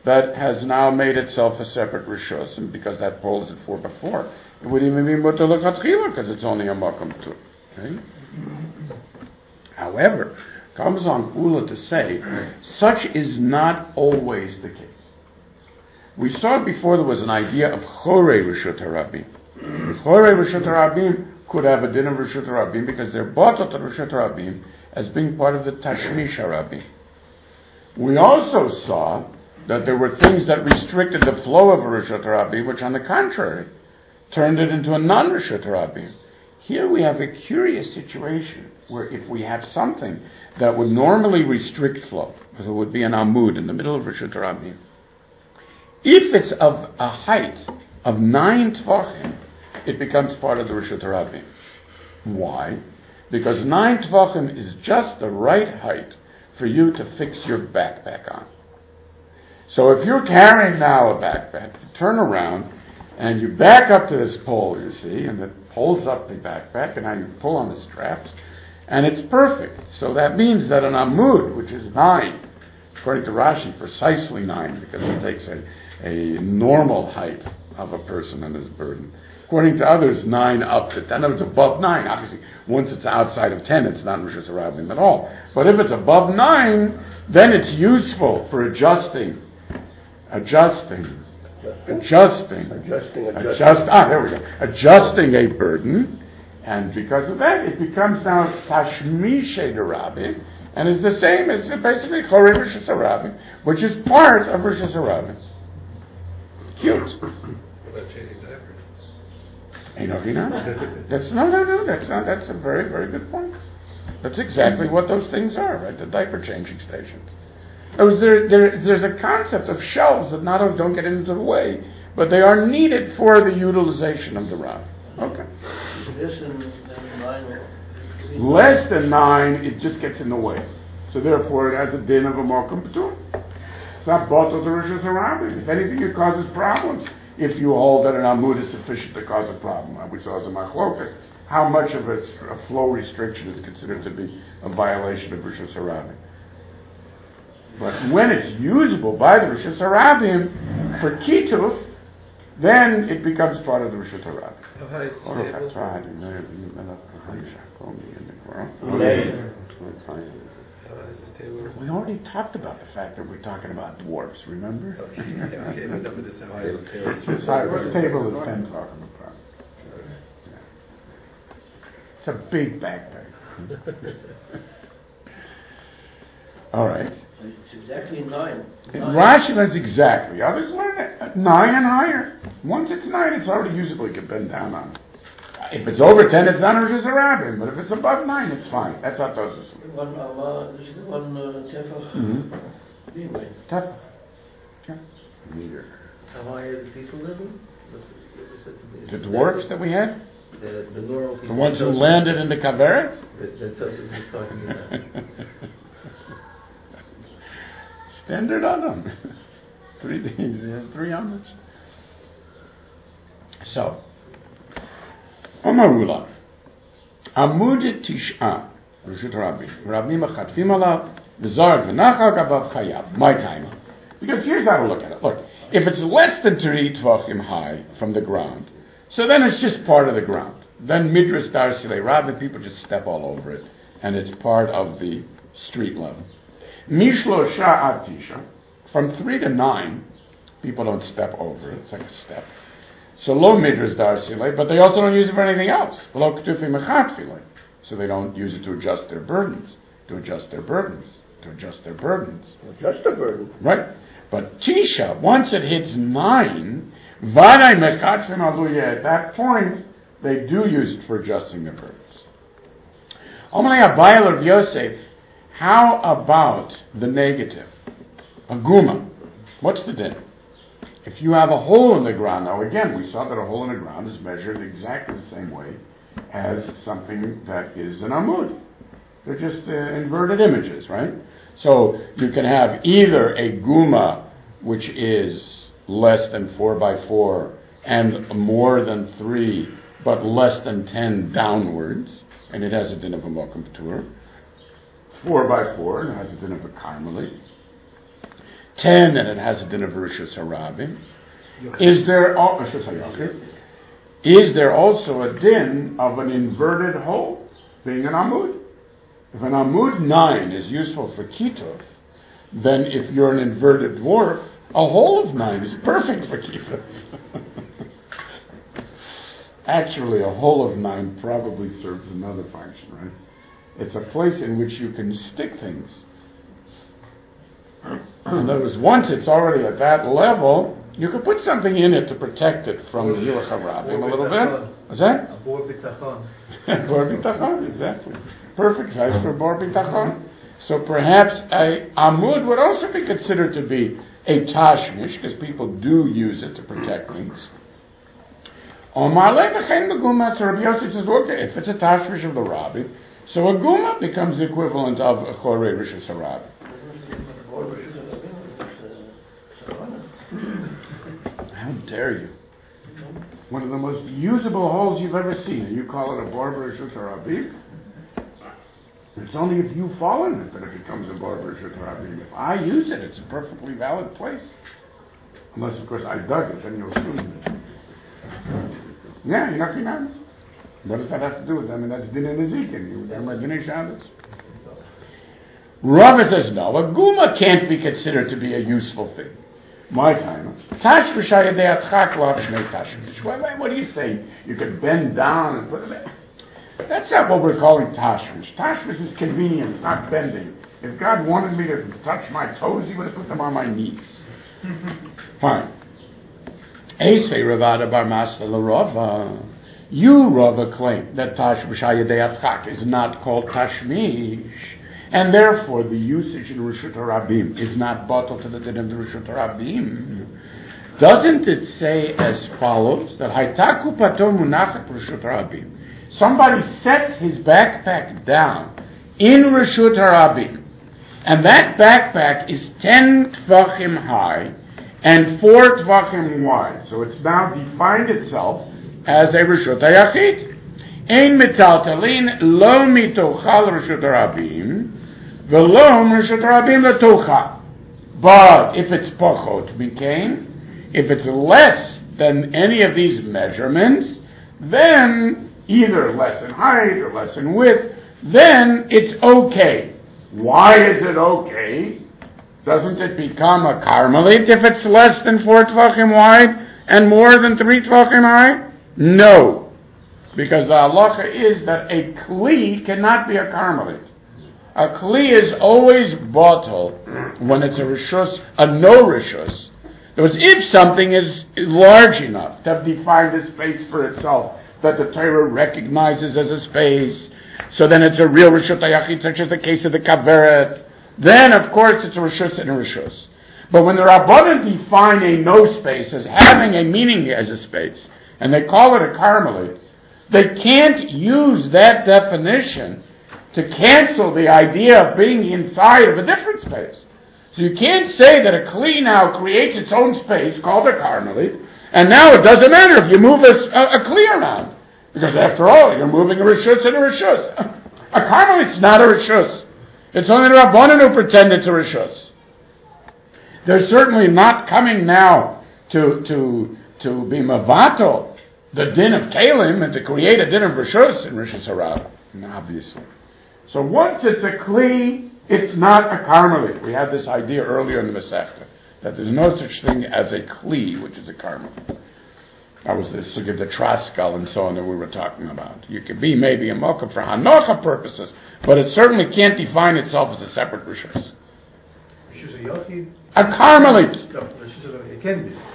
[SPEAKER 1] that has now made itself a separate rishus, and because that pole is at 4x4, it would even be mutter l'chatchila because it's only a makom two. Okay? However, comes on Ula to say, such is not always the case. We saw before there was an idea of chorei rishut harabim. Chorei rishut harabim could have a din of rishut harabim because they're bought out of rishut harabim as being part of the tashmish harabim. We also saw that there were things that restricted the flow of a rishut harabim, which on the contrary, turned it into a non-rishut harabim. Here we have a curious situation where if we have something that would normally restrict flow, because it would be an amud in the middle of rishut harabim, if it's of a height of 9 tvachim, it becomes part of the rishut harabim. Why? Because 9 tvachim is just the right height for you to fix your backpack on. So if you're carrying now a backpack, you turn around and you back up to this pole, you see, and it pulls up the backpack, and now you pull on the straps, and it's perfect. So that means that an amud, which is 9, according to Rashi, precisely 9, because it takes a normal height of a person and his burden. According to others, 9 up to 10. No, it's above 9. Obviously, once it's outside of 10, it's not rishus harabim at all. But if it's above 9, then it's useful for adjusting a burden, and because of that, it becomes now tashmishe derabim, and is the same as basically chorei rishus harabim, which is part of rishus harabim. Cute.
[SPEAKER 5] About changing diapers.
[SPEAKER 1] That's a very, very good point. That's exactly what those things are, right? The diaper changing stations. There's a concept of shelves that not only don't get into the way, but they are needed for the utilization of the rod. Okay. Less than 9, it just gets in the way. So therefore, it has a din of a mokum p'tur. It's not bottled to rishus harabim. If anything, it causes problems. If you hold that an amud is sufficient to cause a problem, we saw as a machloket, how much of a flow restriction is considered to be a violation of rishus harabim. But when it's usable by the rishus harabim for kituf, then it becomes part of the rishus harabim.
[SPEAKER 5] How high is the table? How high is this table?
[SPEAKER 1] We already talked about the fact that we're talking about dwarfs, remember?
[SPEAKER 5] Okay, but no, but this how high is the table?
[SPEAKER 1] This table is 10 talking about. Yeah. It's a big backpack. All right.
[SPEAKER 4] It's exactly 9.
[SPEAKER 1] Rashi learns exactly. Others learn it 9 and higher. Once it's 9, it's already usable. You can bend down on it. If it's over 10, it's not rishus harabim. But if it's above 9, it's fine. That's how those are.
[SPEAKER 4] One tefach. Anyway.
[SPEAKER 1] Tefach. Yeah.
[SPEAKER 3] Meter.
[SPEAKER 5] How high are the people living?
[SPEAKER 1] The dwarfs that we had?
[SPEAKER 5] The normal people.
[SPEAKER 1] The ones who landed in the Kaveret?
[SPEAKER 5] That Tosfos is talking about.
[SPEAKER 1] Standard on them. 3 days, 3 hours. So, Omarula, Amud Tish'a, Rishut Harabim, Rabim Achatfim Alav, V'zarg V'nachal Gabav Chayav, my time. Because here's how to look at it. Look, if it's less than 3 tvachim high from the ground, so then it's just part of the ground. Then Midrash Dar Silei Rabbi, people just step all over it, and it's part of the street level. Mishlo Sha'at Tisha, from 3 to 9, people don't step over it. It's like a step. So lo Midrash Dar Silei, but they also don't use it for anything else. Lo Ketufi Mechat Filei. So they don't use it to adjust their burdens, to adjust their burdens. Just a burden. Right. But Tisha, once it hits 9, Vaday Mekatfim Aluya, at that point, they do use it for adjusting their burdens. Omalei Abayel of Yosef, how about the negative? A guma. What's the din? If you have a hole in the ground, now again, we saw that a hole in the ground is measured exactly the same way as something that is an amud. They're just inverted images, right? So you can have either a guma, which is less than 4 by 4 and more than 3, but less than 10 downwards, and it has a din of a mokum p'tur. 4 by 4, and it has a din of a karmelit. 10 and it has a din of Rishus Harabim. Is there also a din of an inverted hole, being an Amud? If an Amud 9 is useful for Kitov, then if you're an inverted dwarf, a hole of 9 is perfect for Kitov. Actually, a hole of 9 probably serves another function, right? It's a place in which you can stick things. In other words, once it's already at that level, you can put something in it to protect it from the Hilach HaRabim a little bit. What's that?
[SPEAKER 2] A bor bitachon.
[SPEAKER 1] Bor bitachon, exactly. Perfect size for bor bitachon. So perhaps a amud would also be considered to be a tashmish, because people do use it to protect things. Omar le'v'chein beguma, so Rabbi Yosef says, okay, if it's a tashmish of the rabbi, so a guma becomes the equivalent of a chorei rishus harabim. How dare you? One of the most usable holes you've ever seen, and you call it a bor rishus harabim? It's only if you fall in it that it becomes a bor rishus harabim. If I use it, it's a perfectly valid place. Unless, of course, I dug it, then you'll sue me. Yeah, you're not finance. What does that have to do with them? I mean, that's din in Ezekiel. You're my din Shabbos. Rava says no. A guma can't be considered to be a useful thing. My time. Tash b'shayadei atchak lo shnei tashmish. What do you say? You can bend down and put it. That's not what we're calling tashmish. Tashmish is convenience, not bending. If God wanted me to touch my toes, He would have put them on my knees. Fine. Eisvei Ravada bar Masla l'Rava. You, Rava, claim that Tash b'shayadei atchak is not called tashmish, and therefore the usage in Rishut HaRabim is not bottled to the din of the Rishut HaRabim. Doesn't it say as follows, that Haytaku pato munachat Rishut HaRabim? Somebody sets his backpack down in Rishut HaRabim, and that backpack is 10 tvachim high and 4 tvachim wide. So it's now defined itself as a Rishut HaYachid. Ein metaltalin lo mitochal Rishut HaRabim v'lo Rishut HaRabim letocha. But if it's pachot mikain, if it's less than any of these measurements, then either less in height or less in width, then it's okay. Why is it okay? Doesn't it become a karmelit if it's less than 4 tvachim wide and more than 3 tvachim high? No. Because the halacha is that a kli cannot be a karmelit. A kli is always batel when it's a rishus, a no rishus. In other words, if something is large enough to have defined a space for itself that the Torah recognizes as a space, so then it's a real rishut hayachid, such as the case of the kaveret, then of course it's a rishus and a rishus. But when the Rabbanan define a no space as having a meaning as a space, and they call it a karmelit, they can't use that definition to cancel the idea of being inside of a different space. So you can't say that a kli now creates its own space called a karmelit, and now it doesn't matter if you move a kli around. Because after all, you're moving a rishus and a rishus. A karmelit's not a rishus. It's only the Rabbanan who pretend it's a rishus. They're certainly not coming now to be mavato, the din of Kalim, and to create a din of rishus and rishus harab. Obviously. So once it's a kli, it's not a karmelit. We had this idea earlier in the Masechta, that there's no such thing as a kli, which is a karmelit. That was the sugya of the traskal and so on that we were talking about. You could be maybe a mocha for hanocha purposes, but it certainly can't define itself as a separate rishus.
[SPEAKER 2] Rishus hayachid?
[SPEAKER 1] A karmelit.
[SPEAKER 2] No, rishus hayachid, it can be.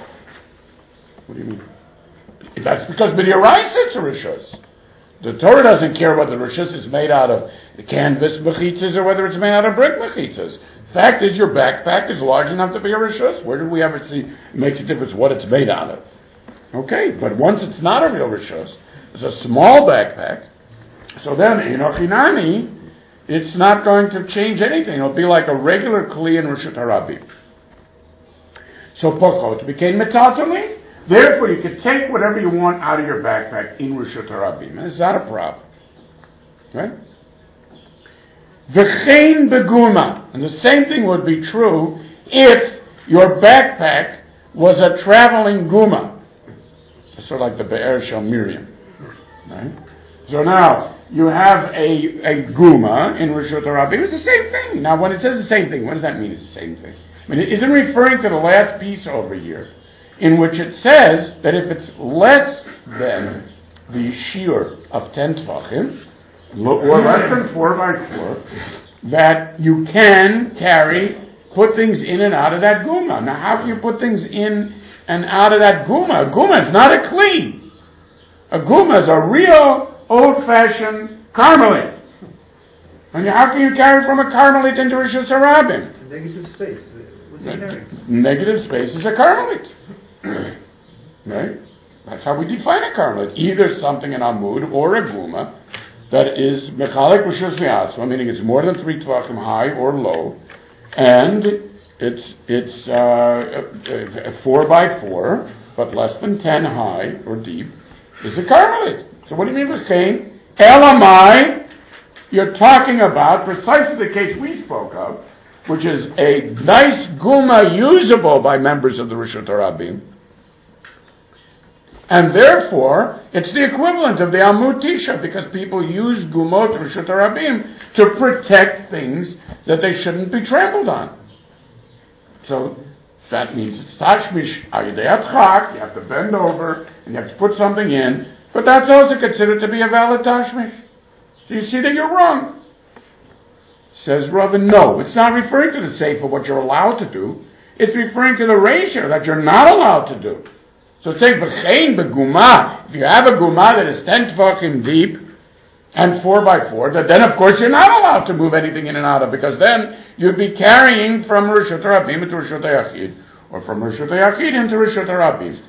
[SPEAKER 1] What do you mean? That's because b'diraisa it's a rishus. The Torah doesn't care whether the rishus is made out of canvas mechitzas or whether it's made out of brick mechitzas. Fact is, your backpack is large enough to be a rishus. Where did we ever see it makes a difference what it's made out of? Okay, but once it's not a real rishus, it's a small backpack, so then, inochinami, it's not going to change anything. It'll be like a regular kli in Rishut HaRabim. So pochot became metaltali. Therefore, you can take whatever you want out of your backpack in Rishut HaRabim. And it's not a problem. Right? V'chein beguma. And the same thing would be true if your backpack was a traveling guma. Sort of like the Be'er Shel Miriam. Right? So now, you have a guma in Rishut HaRabim. It's the same thing. Now, when it says the same thing, what does that mean it's the same thing? I mean, it isn't referring to the last piece over here, in which it says that if it's less than the shiur of 10 tvachim, or less than 4 by 4, that you can put things in and out of that guma. Now, how can you put things in and out of that guma? A guma is not a kli. A guma is a real old-fashioned carmelite. And how can you carry from a carmelite into Rishus HaRabim?
[SPEAKER 5] Negative space. What's he carrying?
[SPEAKER 1] Negative space is a carmelite. Right? That's how we define a carmelite. Either something in Amud or a guma that is mechalek Rishus V'atzma, meaning it's more than 3 tvachim high or low, and it's 4 by 4, but less than 10 high or deep, is a carmelite. So what do you mean by saying, Elamai, you're talking about precisely the case we spoke of, which is a nice guma usable by members of the Rishut HaRabim, and therefore, it's the equivalent of the Amud Tisha, because people use gumot Rishut HaRabim to protect things that they shouldn't be trampled on. So, that means it's tashmish ayidei atchak, you have to bend over, and you have to put something in, but that's also considered to be a valid tashmish. So you see that you're wrong. Says Ravin, no, it's not referring to the sefer what you're allowed to do, it's referring to the ratio that you're not allowed to do. So it's saying, b'chein b'guma, if you have a guma that is 10 tvachim deep, and 4 by 4, then of course you're not allowed to move anything in and out of, because then you'd be carrying from Rishut HaRabim into Rishut HaYachid, or from Rishut HaYachid into Rishut HaRabim.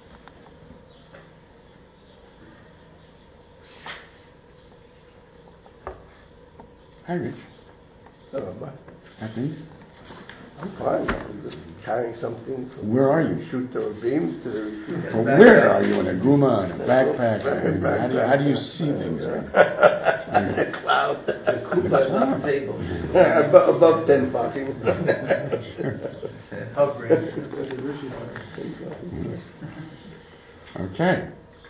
[SPEAKER 1] Hi, Rich. Things?
[SPEAKER 7] I'm fine. I'm just carrying something from
[SPEAKER 1] Where are you?
[SPEAKER 7] Shoot or beam to
[SPEAKER 1] Well, where are you? In a guma, in a backpack? How do you see things?
[SPEAKER 7] the cloud.
[SPEAKER 5] The kupa is on the table.
[SPEAKER 7] Above 10 fucking.
[SPEAKER 1] Okay.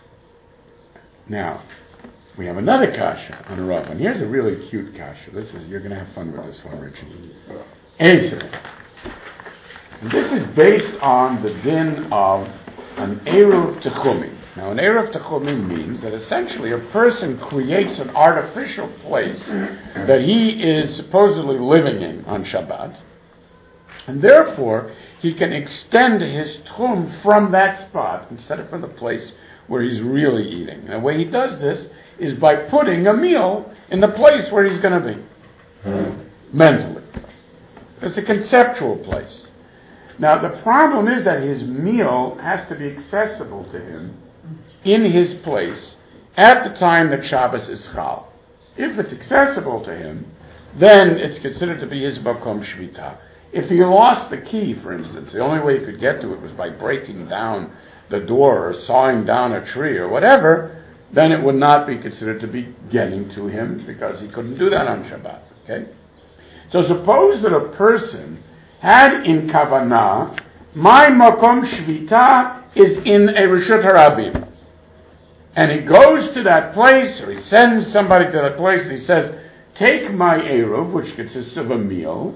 [SPEAKER 1] Now, we have another kasha on a Rav, and here's a really cute kasha. You're going to have fun with this one, Richard. Answer. And this is based on the din of an Eruv Techumim. Now, an Eruv Techumim means that essentially a person creates an artificial place that he is supposedly living in on Shabbat, and therefore he can extend his Tchum from that spot instead of from the place where he's really eating. And the way he does this is by putting a meal in the place where he's going to be, mentally. It's a conceptual place. Now, the problem is that his meal has to be accessible to him in his place at the time that Shabbos is Chal. If it's accessible to him, then it's considered to be his Makom Shvita. If he lost the key, for instance, the only way he could get to it was by breaking down the door or sawing down a tree or whatever, then it would not be considered to be getting to him because he couldn't do that on Shabbat. Okay? So suppose that a person had in Kavanah, my Makom Shvita is in a Rishut HaRabim. And he goes to that place, or he sends somebody to that place, and he says, take my Eruv, which consists of a meal,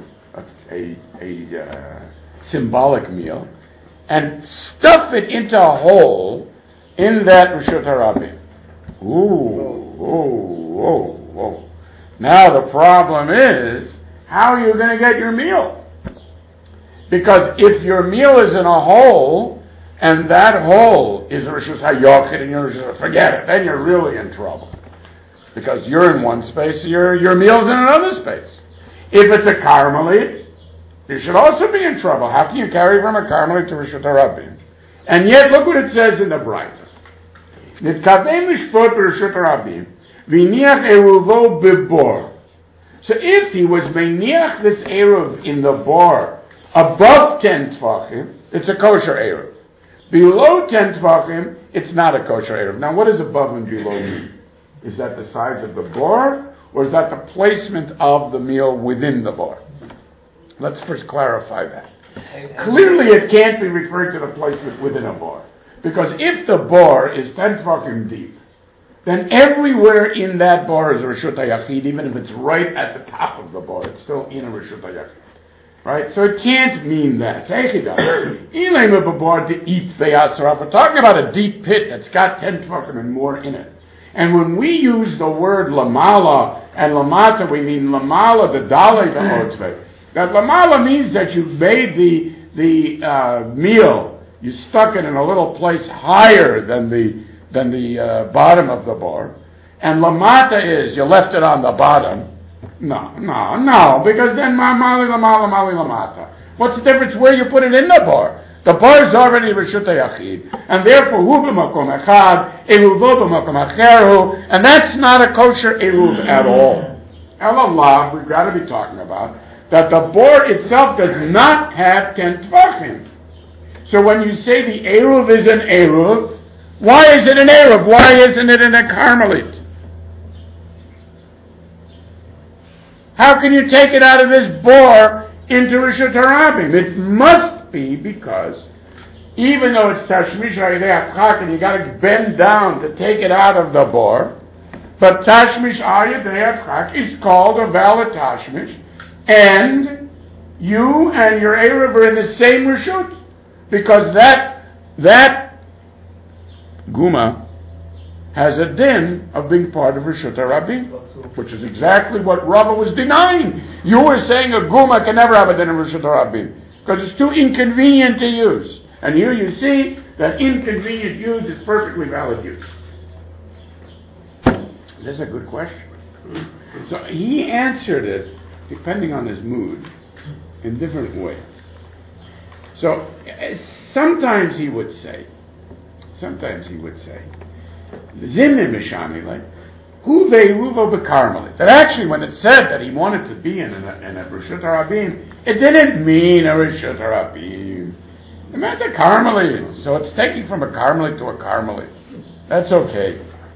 [SPEAKER 1] a symbolic meal, and stuff it into a hole in that Rishut HaRabim. Whoa. Now the problem is, how are you going to get your meal? Because if your meal is in a hole, and that hole is Rishus HaYachid, and you're Rishus, forget it, then you're really in trouble. Because you're in one space, your meal's in another space. If it's a Carmelite, you should also be in trouble. How can you carry from a Carmelite to Rishut HaRabim? And yet, look what it says in the Braita. Nitkavei mishpot b'Rishut HaRabim, v'niach eruvo b'bor. So if he was meiniach this Eruv in the bar above 10 Tvachim, it's a kosher Eruv. Below 10 Tvachim, it's not a kosher Eruv. Now what does above and below mean? Is that the size of the bar, or is that the placement of the meal within the bar? Let's first clarify that. Clearly it can't be referred to the place within a bar. Because if the bar is 10 tefachim deep, then everywhere in that bar is a Reshut HaYachid, even if it's right at the top of the bar, it's still in a Reshut HaYachid. Right? So it can't mean that. We're talking about a deep pit that's got 10 tefachim and more in it. And when we use the word lamala and lamata, we mean lamala, the dalei, the otzvei. That lamala means that you made the meal, you stuck it in a little place higher than the bottom of the bar. And lamata is you left it on the bottom. No, because then mali lamata. What's the difference where you put it in the bar? The bar is already Reshut HaYachid, and therefore hu b'makom echad, eruvo b'makom acheru, and that's not a kosher eruv at all. Elallah, we've got to be talking about that the bar itself does not have 10 tefachim. So when you say the eruv is an eruv, why is it an eruv? Why isn't it in a Carmelite? How can you take it out of this bar into Reshut HaRabim? It must be because even though it's Tashmish Ha'idei Atzchak and you got to bend down to take it out of the bar, but Tashmish Ha'idei Atzchak is called a valid Tashmish, and you and your Erev are in the same Reshut, because that Guma has a din of being part of Reshut HaRabim, which is exactly what Rava was denying. You were saying a Guma can never have a din of Reshut HaRabim, because it's too inconvenient to use. And here you see that inconvenient use is perfectly valid use. This is a good question. So he answered it, depending on his mood, in different ways. So sometimes he would say, Zimni Mishani, like, Hu ve'ruvo b'karmelit. That actually, when it said that he wanted to be in a Reshut HaRabim, it didn't mean a Reshut HaRabim. It meant a Carmelite. So it's taking from a Carmelite to a Carmelite. That's okay.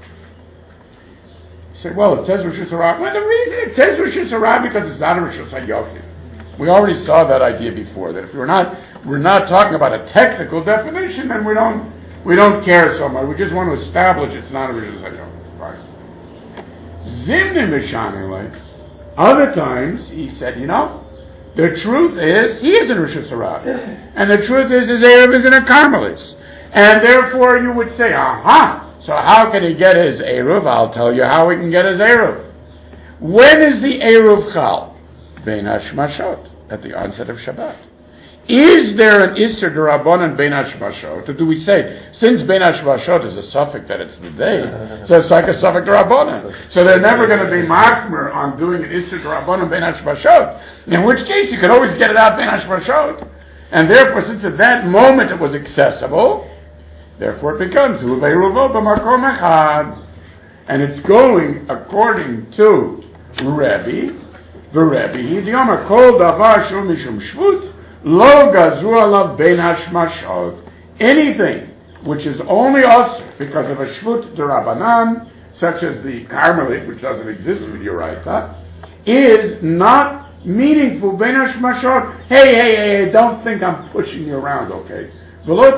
[SPEAKER 1] You say, well, it says Reshut HaRabim. Well, the reason it says Reshut HaRabim because it's not a Reshut HaYachid. We already saw that idea before, that if we're not talking about a technical definition, then we don't care so much. We just want to establish it's not a Reshut HaYachid. Right? Zimni Mishanilai. Other times, he said, the truth is, he is in Reshut HaRabim. And the truth is, his Erev is in a Carmelis. And therefore, you would say, so how can he get his Erev? I'll tell you how he can get his Erev. When is the Erev Chal? Bein HaShmashot, at the onset of Shabbat. Is there an Isser D'Rabbanan Bein HaShmashot? Or do we say, since Bein HaShmashot is a suffix that it's the day, so it's like a suffix D'Rabbanan. So they're never going to be machmer on doing an Isser D'Rabbanan Bein HaShmashot. In which case, you could always get it out Bein HaShmashot. And therefore, since at that moment it was accessible, therefore it becomes Hu ve'ruvo b'makom echad. And it's going according to Rebbe, the Yomar Kol Davar Shu Mishum Shvut, Lo Gazu Alav Bein HaShmashot. Anything which is only us because of a Shvut D'Rabbanan, such as the Carmelite, which doesn't exist with Uraita, is not meaningful. Bein HaShmashot. Hey, don't think I'm pushing you around, okay? Don't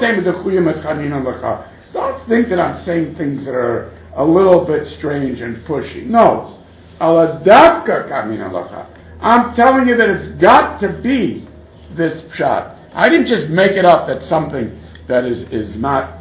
[SPEAKER 1] think that I'm saying things that are a little bit strange and pushy. No. I'm telling you that it's got to be this pshat. I didn't just make it up that something that is not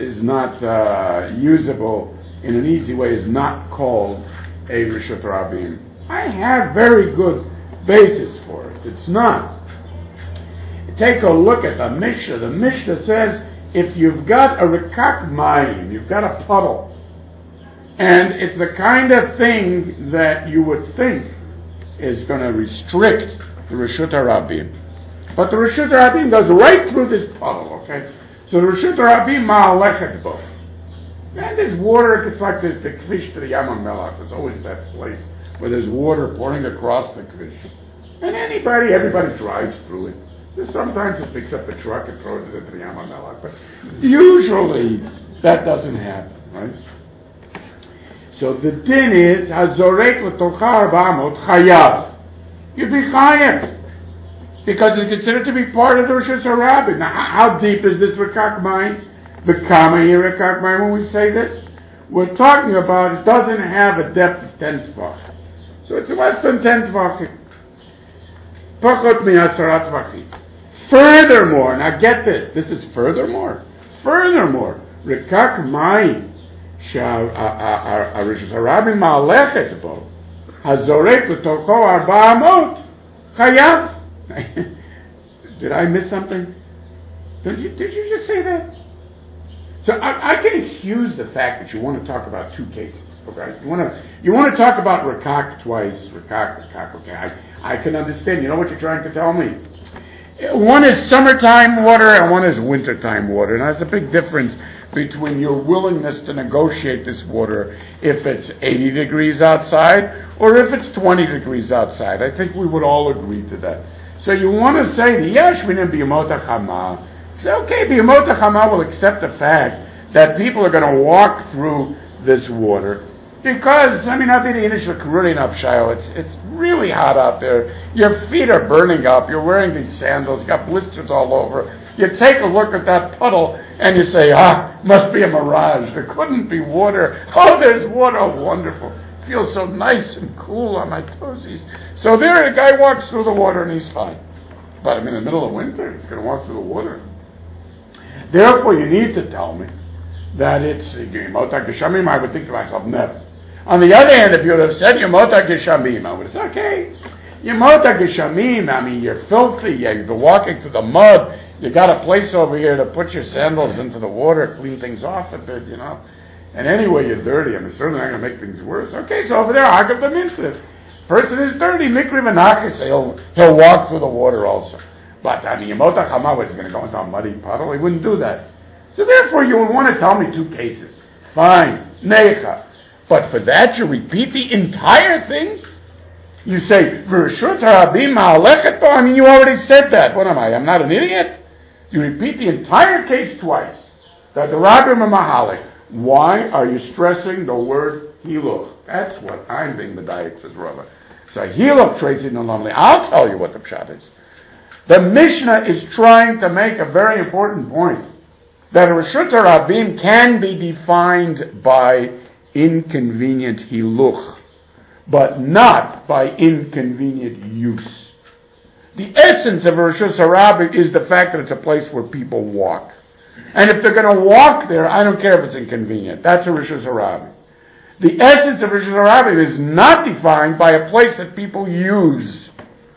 [SPEAKER 1] usable in an easy way is not called a Reshut HaRabim. I have very good basis for it. It's not. Take a look at the Mishnah. The Mishnah says if you've got a rikak mayim, you've got a puddle, and it's the kind of thing that you would think is going to restrict the Reshut HaRabim. But the Reshut HaRabim goes right through this puddle, okay? So the Reshut HaRabim ma'alechet bo. And there's water, it's like the kvish to the Yam HaMelech. There's always that place where there's water pouring across the kvish. And everybody drives through it. Sometimes it picks up a truck and throws it into the Yam HaMelech. But usually that doesn't happen, right? So the din is, Hazorek l'tocha arba'amot chayav. You be chayav. because it's considered to be part of the Rosh Hashanah. Now, how deep is this Rekak Mayim? Become a Rekak Mayim when we say this? We're talking about it doesn't have a depth of 10 tvach. So it's less than 10 tvachim. Pachot mi'asarat tvachim. Furthermore, now get this is furthermore. Furthermore, Rekak Mayim שהרשות הרבים מהלכת בו, הזורק לתוכו 400, חייב. Did I miss something? Did you just say that? So I can excuse the fact that you want to talk about two cases. Okay, you want to talk about Rekak twice, Rekak. Okay, I can understand. You know what you're trying to tell me? One is summertime water and one is wintertime water. And that's a big difference between your willingness to negotiate this water if it's 80 degrees outside or if it's 20 degrees outside. I think we would all agree to that. So you want to say, Yashvin b'yamot hachama. It's okay, b'yamot hachama will accept the fact that people are going to walk through this water. Because, it's really hot out there. Your feet are burning up. You're wearing these sandals. You got blisters all over. You take a look at that puddle and you say, must be a mirage. There couldn't be water. Oh, there's water. Oh, wonderful. It feels so nice and cool on my toesies. So there a guy walks through the water and he's fine. But in the middle of winter, he's going to walk through the water. Therefore, you need to tell me that it's Yemot HaGeshamim. I would think to myself, never. On the other hand, if you would have said Yemot HaGeshamim, I would have said, okay, Yemot HaGeshamim, you're filthy, you've been walking through the mud, you got a place over here to put your sandals into the water, clean things off a bit, and anyway you're dirty, certainly not going to make things worse. Okay, so over there, Hagav B'Mintzvah. Person is dirty, Mikri V'Nachis, he'll walk through the water also. But, Yemot HaChama, he's going to go into a muddy puddle, he wouldn't do that. So therefore, you would want to tell me two cases. Fine, Neicha. But for that, you repeat the entire thing? You say, V'reshut harabim ma'alechet bo? You already said that. What am I? I'm not an idiot? You repeat the entire case twice. That the Rabbim are mahalik. Why are you stressing the word hiluch? That's what I'm being medayik, says Rava. So hiluch traits in the lonely. I'll tell you what the pshat is. The Mishnah is trying to make a very important point. That Reshut harabim can be defined by inconvenient hiluch, but not by inconvenient use. The essence of Reshut harabim is the fact that it's a place where people walk. And if they're going to walk there, I don't care if it's inconvenient. That's a Reshut harabim. The essence of Reshut harabim is not defined by a place that people use.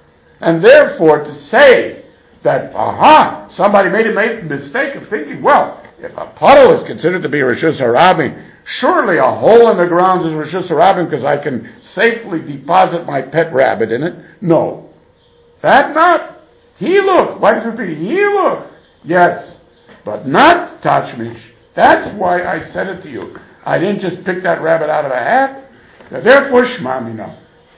[SPEAKER 1] And therefore, to say that, somebody made a mistake of thinking, well, if a puddle is considered to be Reshut harabim, surely a hole in the ground is Reshut harabim because I can safely deposit my pet rabbit in it. No. That not. Hiluch. Why does it be hiluch? Yes. But not tachmish. That's why I said it to you. I didn't just pick that rabbit out of a hat. Therefore, Shema Mina.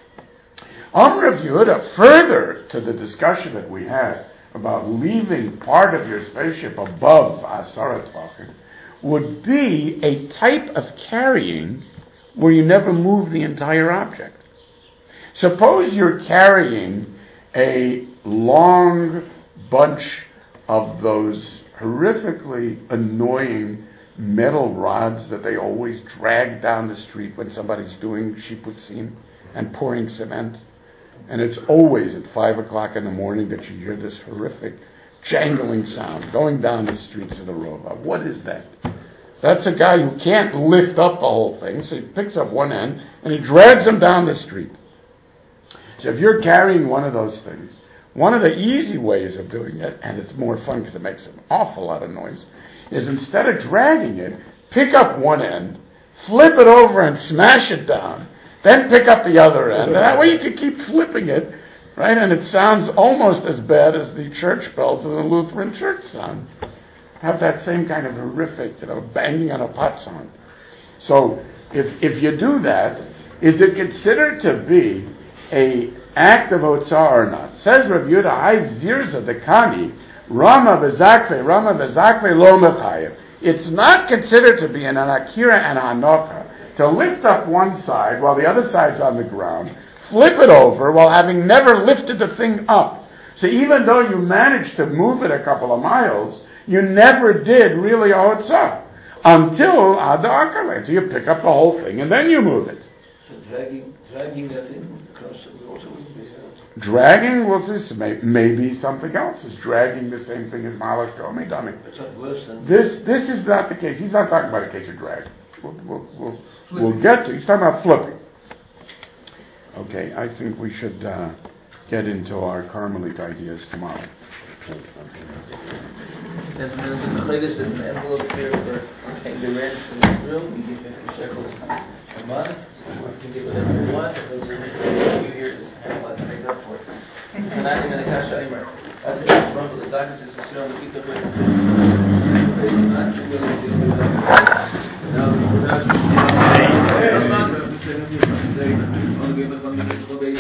[SPEAKER 1] Rav Yehuda, further to the discussion that we had about leaving part of your spaceship above Asara Tvachim, would be a type of carrying where you never move the entire object. Suppose you're carrying a long bunch of those horrifically annoying metal rods that they always drag down the street when somebody's doing shiputzim and pouring cement. And it's always at 5 o'clock in the morning that you hear this horrific jangling sound going down the streets of the Rova. What is that? That's a guy who can't lift up the whole thing, so he picks up one end and he drags them down the street. So if you're carrying one of those things, one of the easy ways of doing it, and it's more fun because it makes an awful lot of noise, is instead of dragging it, pick up one end, flip it over and smash it down, then pick up the other end, and that way you can keep flipping it, right? And it sounds almost as bad as the church bells of the Lutheran church sound. Have that same kind of horrific, banging on a pot sound. So, if you do that, is it considered to be a act of otzah or not? Says Rav Yehuda, "Hai zirza dekani Rama v'zakve lo mechayev." It's not considered to be an akira and hanocha to lift up one side while the other side's on the ground, flip it over while having never lifted the thing up. So even though you managed to move it a couple of miles, you never did really Otzah until Ad Akale. So you pick up the whole thing and then you move it.
[SPEAKER 4] So dragging that thing across the water would be
[SPEAKER 1] Dragging was this, maybe something else is dragging the same thing as Malach Tomei Dami.
[SPEAKER 4] it's not worse than
[SPEAKER 1] This is not the case. He's not talking about a case of drag. We'll get to. He's talking about flipping. Okay, I think we should get into our Carmelite ideas tomorrow.
[SPEAKER 2] There's an envelope here for paying the rent in this room. You give 50 shekels a month. You can give whatever you want. If those are missing, you here to have a lot to make up for it. And I'm going to cash out anymore. That's the problem with the Zakas is you don't keep the rent. Now,